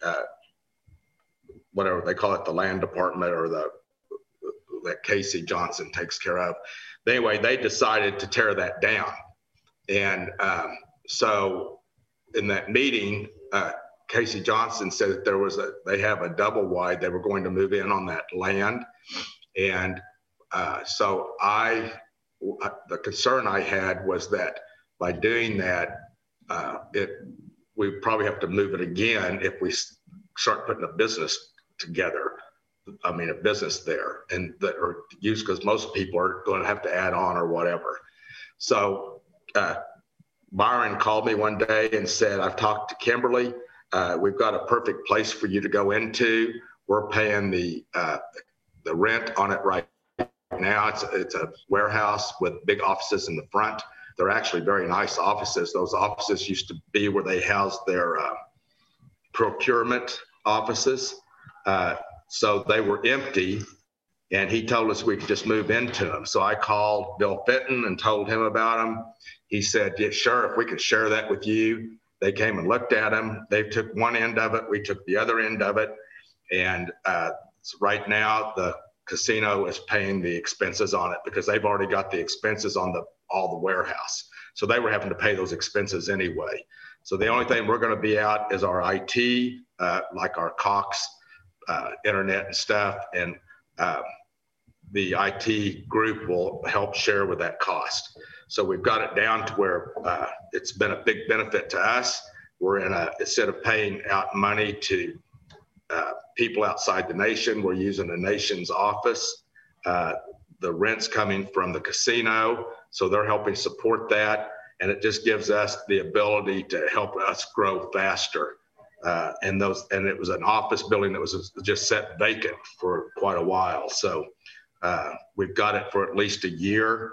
whatever they call it, the land department, or that Casey Johnson takes care of. Anyway, they decided to tear that down. And so in that meeting, Casey Johnson said that they have a double wide. They were going to move in on that land. And so the concern I had was that by doing that, we probably have to move it again if we start putting a business together. I mean, a business there, and that are used, because most people are going to have to add on or whatever. So Byron called me one day and said, I've talked to Kimberly. We've got a perfect place for you to go into. We're paying the rent on it right now. It's a warehouse with big offices in the front. They're actually very nice offices. Those offices used to be where they housed their procurement offices. So they were empty, and he told us we could just move into them. So I called Bill Fitton and told him about them. He said, yeah, sure, if we could share that with you. They came and looked at them. They took one end of it. We took the other end of it. And so right now, the casino is paying the expenses on it, because they've already got the expenses on all the warehouse. So they were having to pay those expenses anyway. So the only thing we're going to be out is our IT, like our Cox, internet and stuff, and the IT group will help share with that cost. So we've got it down to where it's been a big benefit to us. We're instead of paying out money to people outside the nation, we're using the nation's office. The rent's coming from the casino, so they're helping support that, and it just gives us the ability to help us grow faster. And it was an office building that was just set vacant for quite a while. So we've got it for at least a year,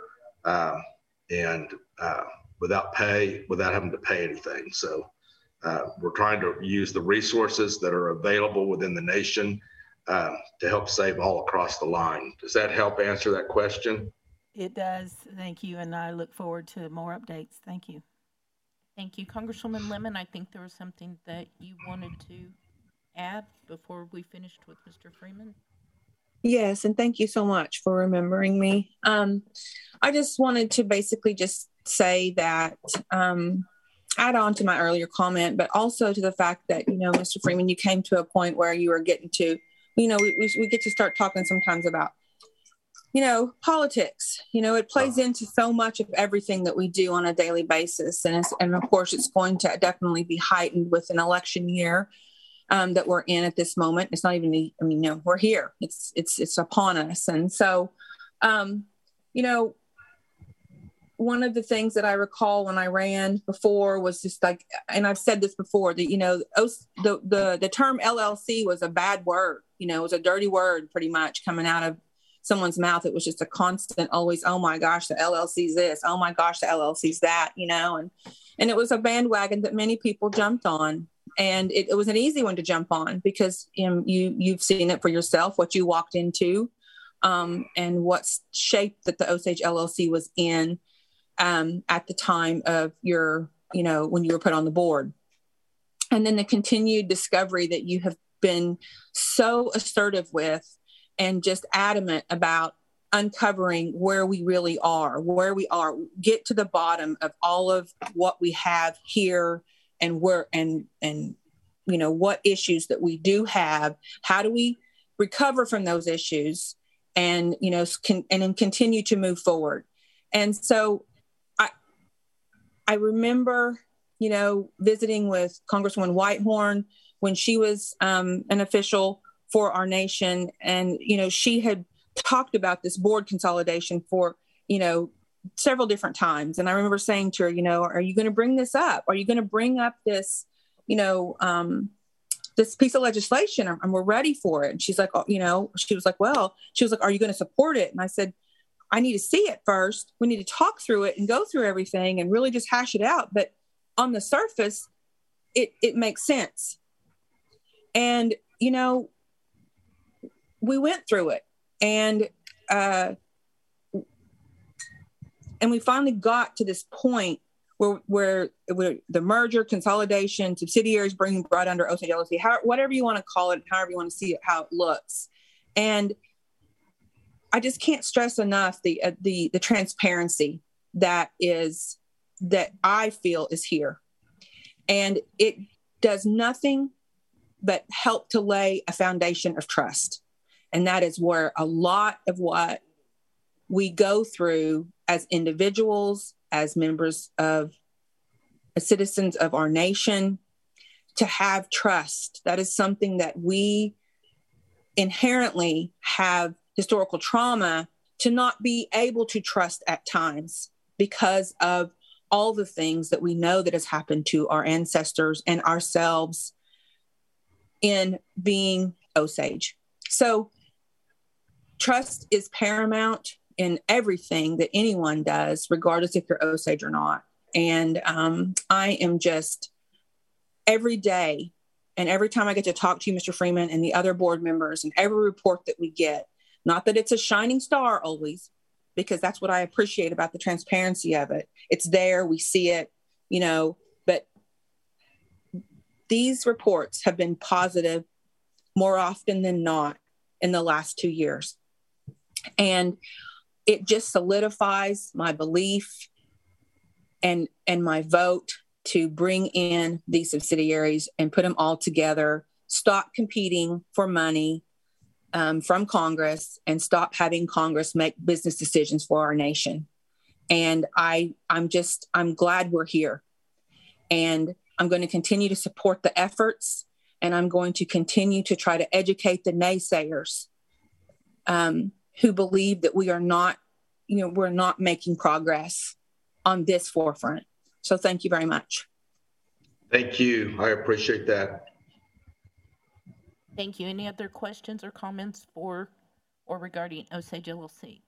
and without having to pay anything. So we're trying to use the resources that are available within the nation to help save all across the line. Does that help answer that question? It does. Thank you. And I look forward to more updates. Thank you. Thank you. Congresswoman Lemon, I think there was something that you wanted to add before we finished with Mr. Freeman. Yes, and thank you so much for remembering me. I just wanted to basically just say that, add on to my earlier comment, but also to the fact that, Mr. Freeman, you came to a point where you were getting to, we get to start talking sometimes about, politics. It plays into so much of everything that we do on a daily basis. And of course, it's going to definitely be heightened with an election year that we're in at this moment. It's not even, we're here. It's upon us. And so, one of the things that I recall when I ran before was just like, and I've said this before, that, the term LLC was a bad word, it was a dirty word pretty much coming out of someone's mouth. It was just a constant, always, oh my gosh, the LLC's this, oh my gosh, the LLC's that, and it was a bandwagon that many people jumped on. And it was an easy one to jump on because you've seen it for yourself, what you walked into, and what shape that the Osage LLC was in at the time of your when you were put on the board. And then the continued discovery that you have been so assertive with and just adamant about uncovering where we really are, get to the bottom of all of what we have here and what issues that we do have. How do we recover from those issues and then continue to move forward? And so I remember, visiting with Congresswoman Whitehorn when she was an official for our nation. And, she had talked about this board consolidation for, several different times. And I remember saying to her, are you going to bring this up? Are you going to bring up this, this piece of legislation? And we're ready for it. And she's like, are you going to support it? And I said, I need to see it first. We need to talk through it and go through everything and really just hash it out. But on the surface, it makes sense. And, we went through it and we finally got to this point where the merger, consolidation, subsidiaries brought under Osage LLC, whatever you want to call it, however you want to see it, how it looks. And I just can't stress enough the transparency that I feel is here. And it does nothing but help to lay a foundation of trust. And that is where a lot of what we go through as individuals, as members of citizens of our nation, to have trust. That is something that we inherently have historical trauma to not be able to trust at times because of all the things that we know that has happened to our ancestors and ourselves in being Osage. So trust is paramount in everything that anyone does, regardless if you're Osage or not. And I am just every day and every time I get to talk to you, Mr. Freeman, and the other board members, and every report that we get, not that it's a shining star always, because that's what I appreciate about the transparency of it. It's there, we see it, but these reports have been positive more often than not in the last 2 years. And it just solidifies my belief and my vote to bring in these subsidiaries and put them all together, stop competing for money from Congress, and stop having Congress make business decisions for our nation. And I'm glad we're here. And I'm going to continue to support the efforts, and I'm going to continue to try to educate the naysayers who believe that we are not, we're not making progress on this forefront. So thank you very much. Thank you. I appreciate that. Thank you. Any other questions or comments for or regarding Osage LLC?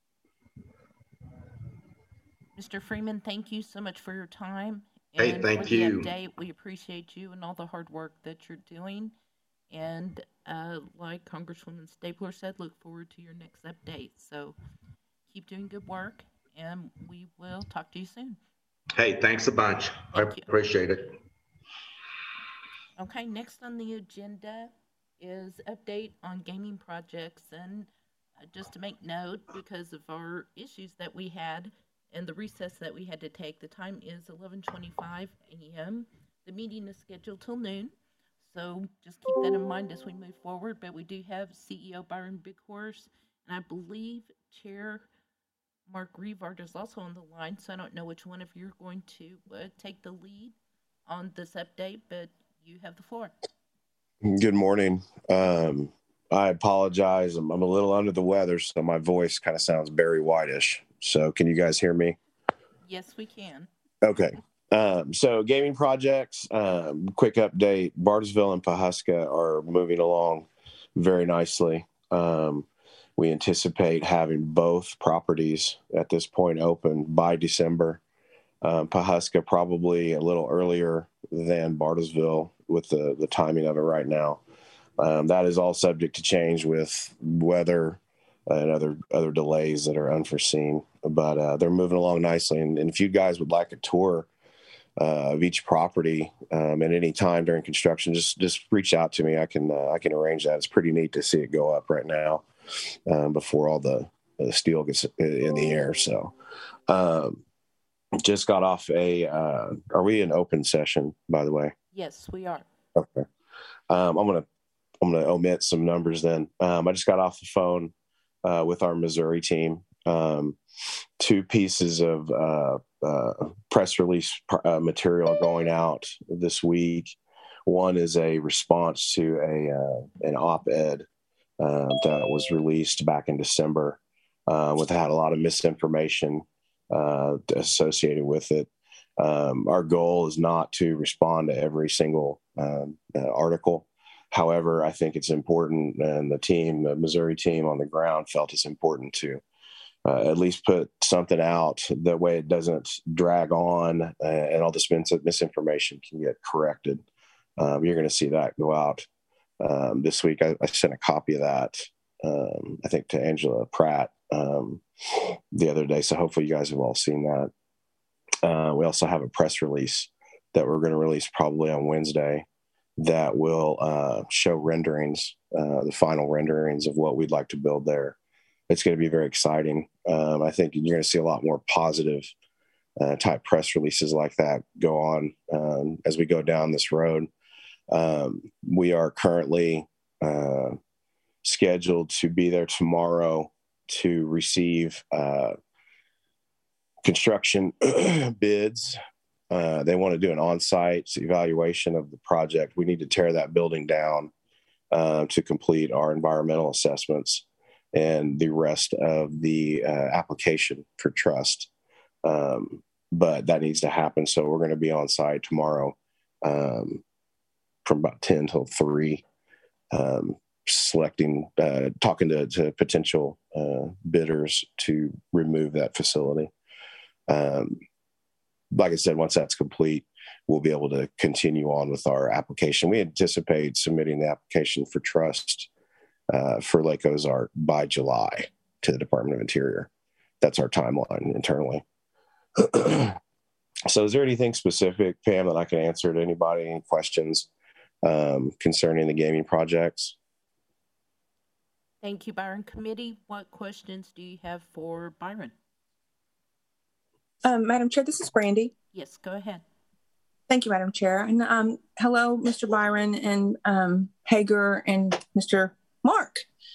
Mr. Freeman, thank you so much for your time. Hey, and thank for the you. update. We appreciate you and all the hard work that you're doing. And like Congresswoman Stapler said, look forward to your next update. So keep doing good work, and we will talk to you soon. Hey, thanks a bunch. I appreciate it. Okay, next on the agenda is update on gaming projects. And just to make note, because of our issues that we had and the recess that we had to take, the time is 11:25 a.m. The meeting is scheduled till noon. So just keep that in mind as we move forward. But we do have CEO Byron Bighorse, and I believe Chair Mark Rivard is also on the line. So I don't know which one of you are going to take the lead on this update, but you have the floor. Good morning. I apologize. I'm a little under the weather, so my voice kind of sounds Barry White-ish. So can you guys hear me? Yes, we can. Okay. So gaming projects, quick update. Bartlesville and Pawhuska are moving along very nicely. We anticipate having both properties at this point open by December. Pawhuska probably a little earlier than Bartlesville with the timing of it right now. That is all subject to change with weather and other delays that are unforeseen. But they're moving along nicely. And if you guys would like a tour of each property at any time during construction, just reach out to me. I can arrange that. It's pretty neat to see it go up right now before all the steel gets in the air. So just got off are we in open session, by the way? Yes, we are. Okay. I'm gonna omit some numbers then. I just got off the phone with our Missouri team. 2 pieces of press release material going out this week. One is a response to an op-ed that was released back in December, had a lot of misinformation associated with it. Our goal is not to respond to every single article. However, I think it's important, and the Missouri team on the ground felt it's important to at least put something out. That way it doesn't drag on and all this misinformation can get corrected. You're going to see that go out this week. I sent a copy of that, I think, to Angela Pratt the other day. So hopefully you guys have all seen that. We also have a press release that we're going to release probably on Wednesday that will show renderings, the final renderings of what we'd like to build there. It's going to be very exciting. I think you're going to see a lot more positive type press releases like that go on as we go down this road. We are currently scheduled to be there tomorrow to receive construction bids. They want to do an on-site evaluation of the project. We need to tear that building down to complete our environmental assessments and the rest of the application for trust. But that needs to happen. So we're going to be on site tomorrow from about 10 till 3, talking to potential bidders to remove that facility. Like I said, once that's complete, we'll be able to continue on with our application. We anticipate submitting the application for trust for Lake Ozark by July to the Department of Interior. That's our timeline internally. So is there anything specific, Pam, that I can answer to anybody? Any questions concerning the gaming projects? Thank you, Byron. Committee, what questions do you have for Byron? Madam Chair, this is Brandy. Yes, go ahead. Thank you, Madam Chair. And hello, Mr. Byron and Hager and Mr. Mark.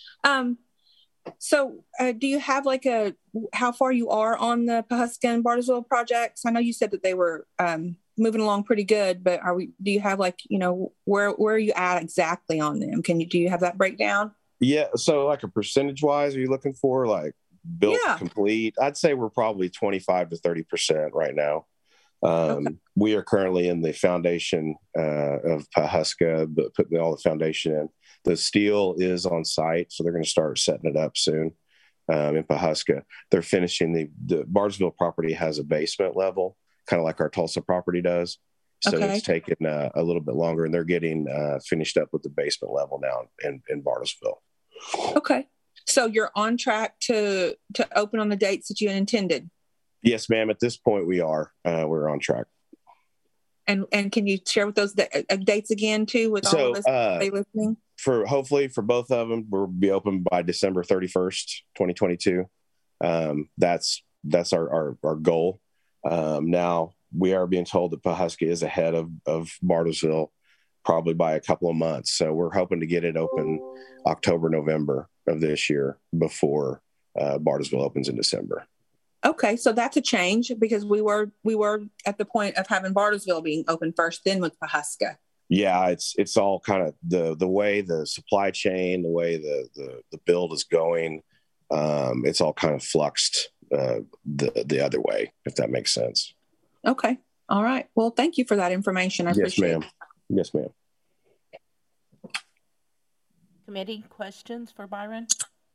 So do you have how far you are on the Pawhuska and Bartlesville projects? I know you said that they were moving along pretty good, but do you have where are you at exactly on them? Do you have that breakdown? Yeah. So a percentage wise, are you looking for built complete? I'd say we're probably 25 to 30% right now. Okay. We are currently in the foundation of Pawhuska, but putting all the foundation in. The steel is on site, so they're going to start setting it up soon in Pawhuska. They're finishing the Bartlesville property has a basement level, kind of like our Tulsa property does. So It's taken a little bit longer, and they're getting finished up with the basement level now in Bartlesville. Okay. So you're on track to open on the dates that you intended? Yes, ma'am. At this point, we are. We're on track. And can you share with those dates again too with all of us listening? Hopefully for both of them, we'll be open by December 31st, 2022. That's our goal. Now we are being told that Pawhuska is ahead of Bartlesville probably by a couple of months. So we're hoping to get it open October, November of this year before Bartlesville opens in December. Okay, so that's a change because we were at the point of having Bartlesville being open first, then with Pawhuska. Yeah, it's all kind of the way the supply chain, the way the build is going. It's all kind of fluxed the other way, if that makes sense. Okay, all right. Well, thank you for that information. I appreciate it. Yes, ma'am. Committee questions for Byron?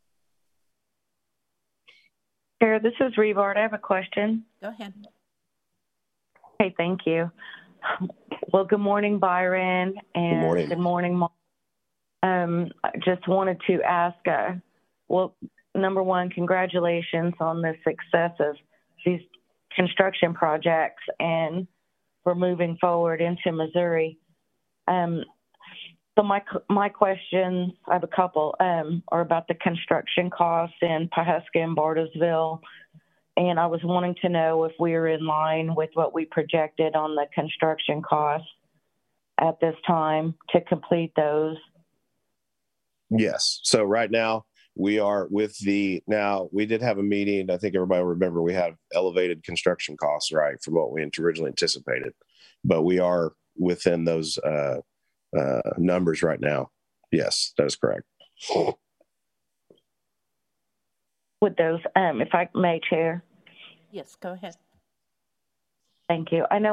Chair, this is Revard. I have a question. Go ahead. Okay, thank you. Well, good morning, Byron, and good morning, Mark. I just wanted to ask, number one, congratulations on the success of these construction projects. And for moving forward into Missouri. So my questions, I have a couple, are about the construction costs in Pawhuska and Bartlesville. And I was wanting to know if we are in line with what we projected on the construction costs at this time to complete those. Yes. So right now we are with now we did have a meeting. I think everybody will remember we have elevated construction costs, right, from what we originally anticipated, but we are within those numbers right now. Yes, that is correct. With those, if I may, Chair. Yes, go ahead. Thank you. I know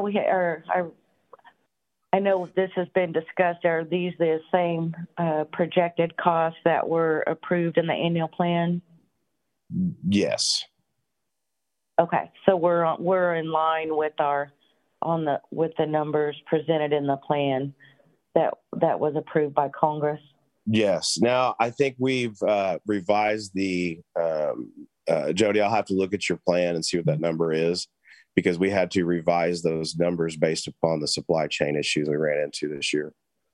I know this has been discussed. Are these the same projected costs that were approved in the annual plan? Yes. Okay, so we're in line with with the numbers presented in the plan that was approved by Congress. Yes. Now I think we've revised the Jody. I'll have to look at your plan and see what that number is, because we had to revise those numbers based upon the supply chain issues we ran into this year.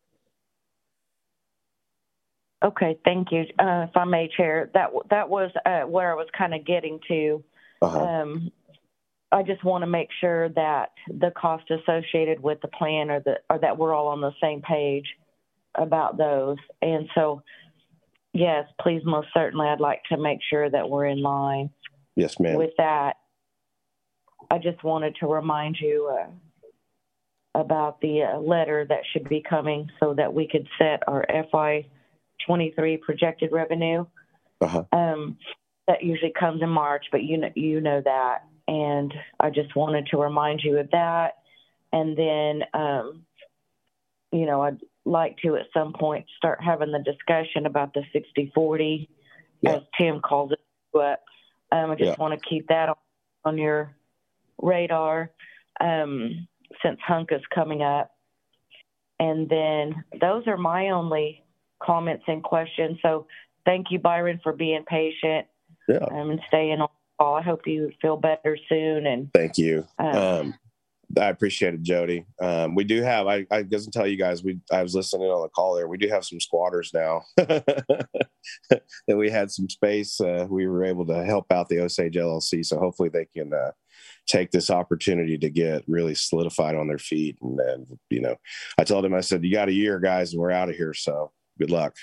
Okay, thank you. If I may, Chair, that was where I was kind of getting to. Uh-huh. I just want to make sure that the cost associated with the plan or that we're all on the same page about those. And so, yes, please, most certainly, I'd like to make sure that we're in line. Yes, ma'am. With that, I just wanted to remind you about the letter that should be coming so that we could set our FY23 projected revenue. Uh-huh. That usually comes in March, but you know that. And I just wanted to remind you of that. And then, I'd like to at some point start having the discussion about the 60/40, as Tim calls it. I just want to keep that on your radar since Hunk is coming up. And then those are my only comments and questions. So thank you, Byron, for being patient and staying on the call. I hope you feel better soon. And thank you. I appreciate it, Jody. We do have, I doesn't tell you guys, I was listening on the call there. We do have some squatters now that we had some space. We were able to help out the Osage LLC. So hopefully they can take this opportunity to get really solidified on their feet. And then, I told him, I said, you got a year, guys, and we're out of here. So good luck.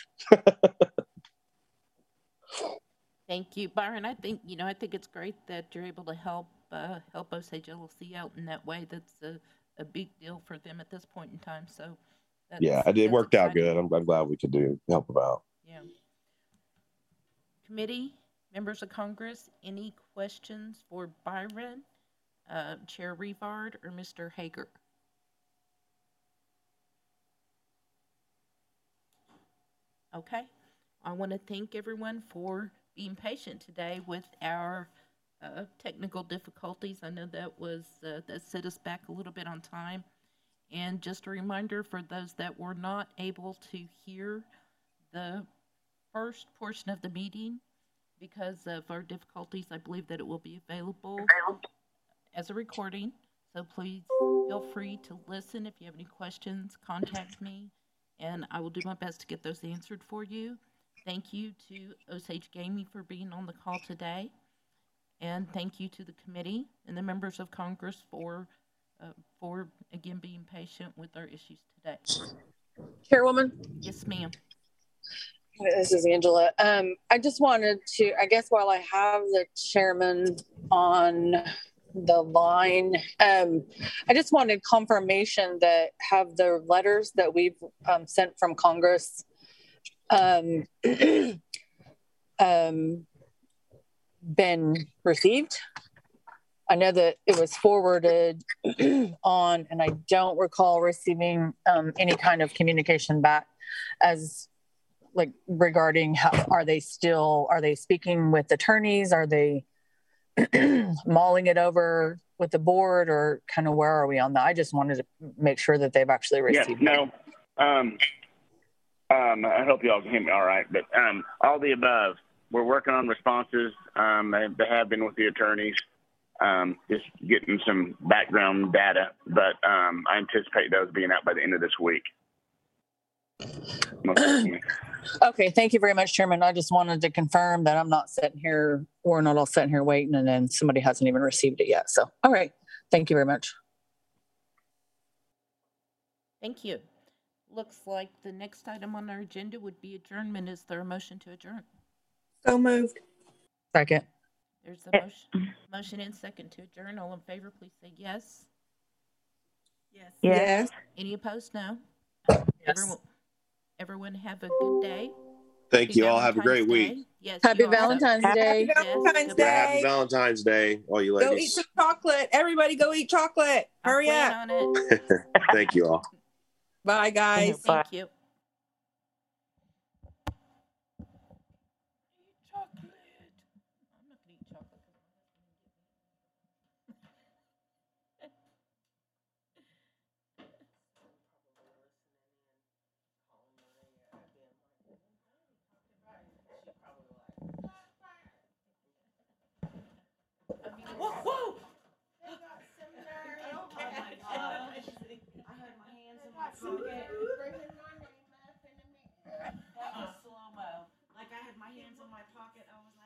Thank you, Byron. I think it's great that you're able to help Osage LLC out in that way. That's a big deal for them at this point in time. So it worked out good. I'm glad we could help them out. Yeah. Committee, members of Congress, any questions for Byron, Chair Rivard, or Mr. Hager? Okay. I want to thank everyone for being patient today with our technical difficulties. I know that set us back a little bit on time. And just a reminder for those that were not able to hear the first portion of the meeting because of our difficulties, I believe that it will be available as a recording. So please feel free to listen. If you have any questions, contact me, and I will do my best to get those answered for you. Thank you to Osage Gaming for being on the call today. And thank you to the committee and the members of Congress for again being patient with our issues today. Chairwoman? Yes, ma'am. This is Angela. I just wanted to, I guess while I have the chairman on the line, I just wanted confirmation that have the letters that we've sent from Congress been received. I know that it was forwarded on, and I don't recall receiving any kind of communication back as like regarding how are they speaking with attorneys? Are they mulling it over with the board, or kind of where are we on that? I just wanted to make sure that they've actually received it. I hope you all can hear me all right, but all the above. We're working on responses. They have been with the attorneys. just getting some background data, but I anticipate those being out by the end of this week. Most certainly. Okay, thank you very much, Chairman. I just wanted to confirm that I'm not sitting here, we're not all sitting here waiting, and then somebody hasn't even received it yet. So, all right, thank you very much. Thank you. Looks like the next item on our agenda would be adjournment. Is there a motion to adjourn? So moved. Second. There's a motion and second to adjourn. All in favor, please say yes. Yes. Yes. Any opposed? No. Yes. Everyone have a good day. Thank you all. Have a great week. Day. Yes. Happy you also. Valentine's Day. Happy Valentine's Yes. Day. Happy Valentine's Day, all you Go eat ladies. some chocolate. Everybody go eat chocolate. I'll Hurry plan up. on it. Thank you all. Bye, guys. Thank you. Chocolate. I'm not gonna eat chocolate. Whoa, whoa! That was slow-mo. Like I had my hands in my pocket. I was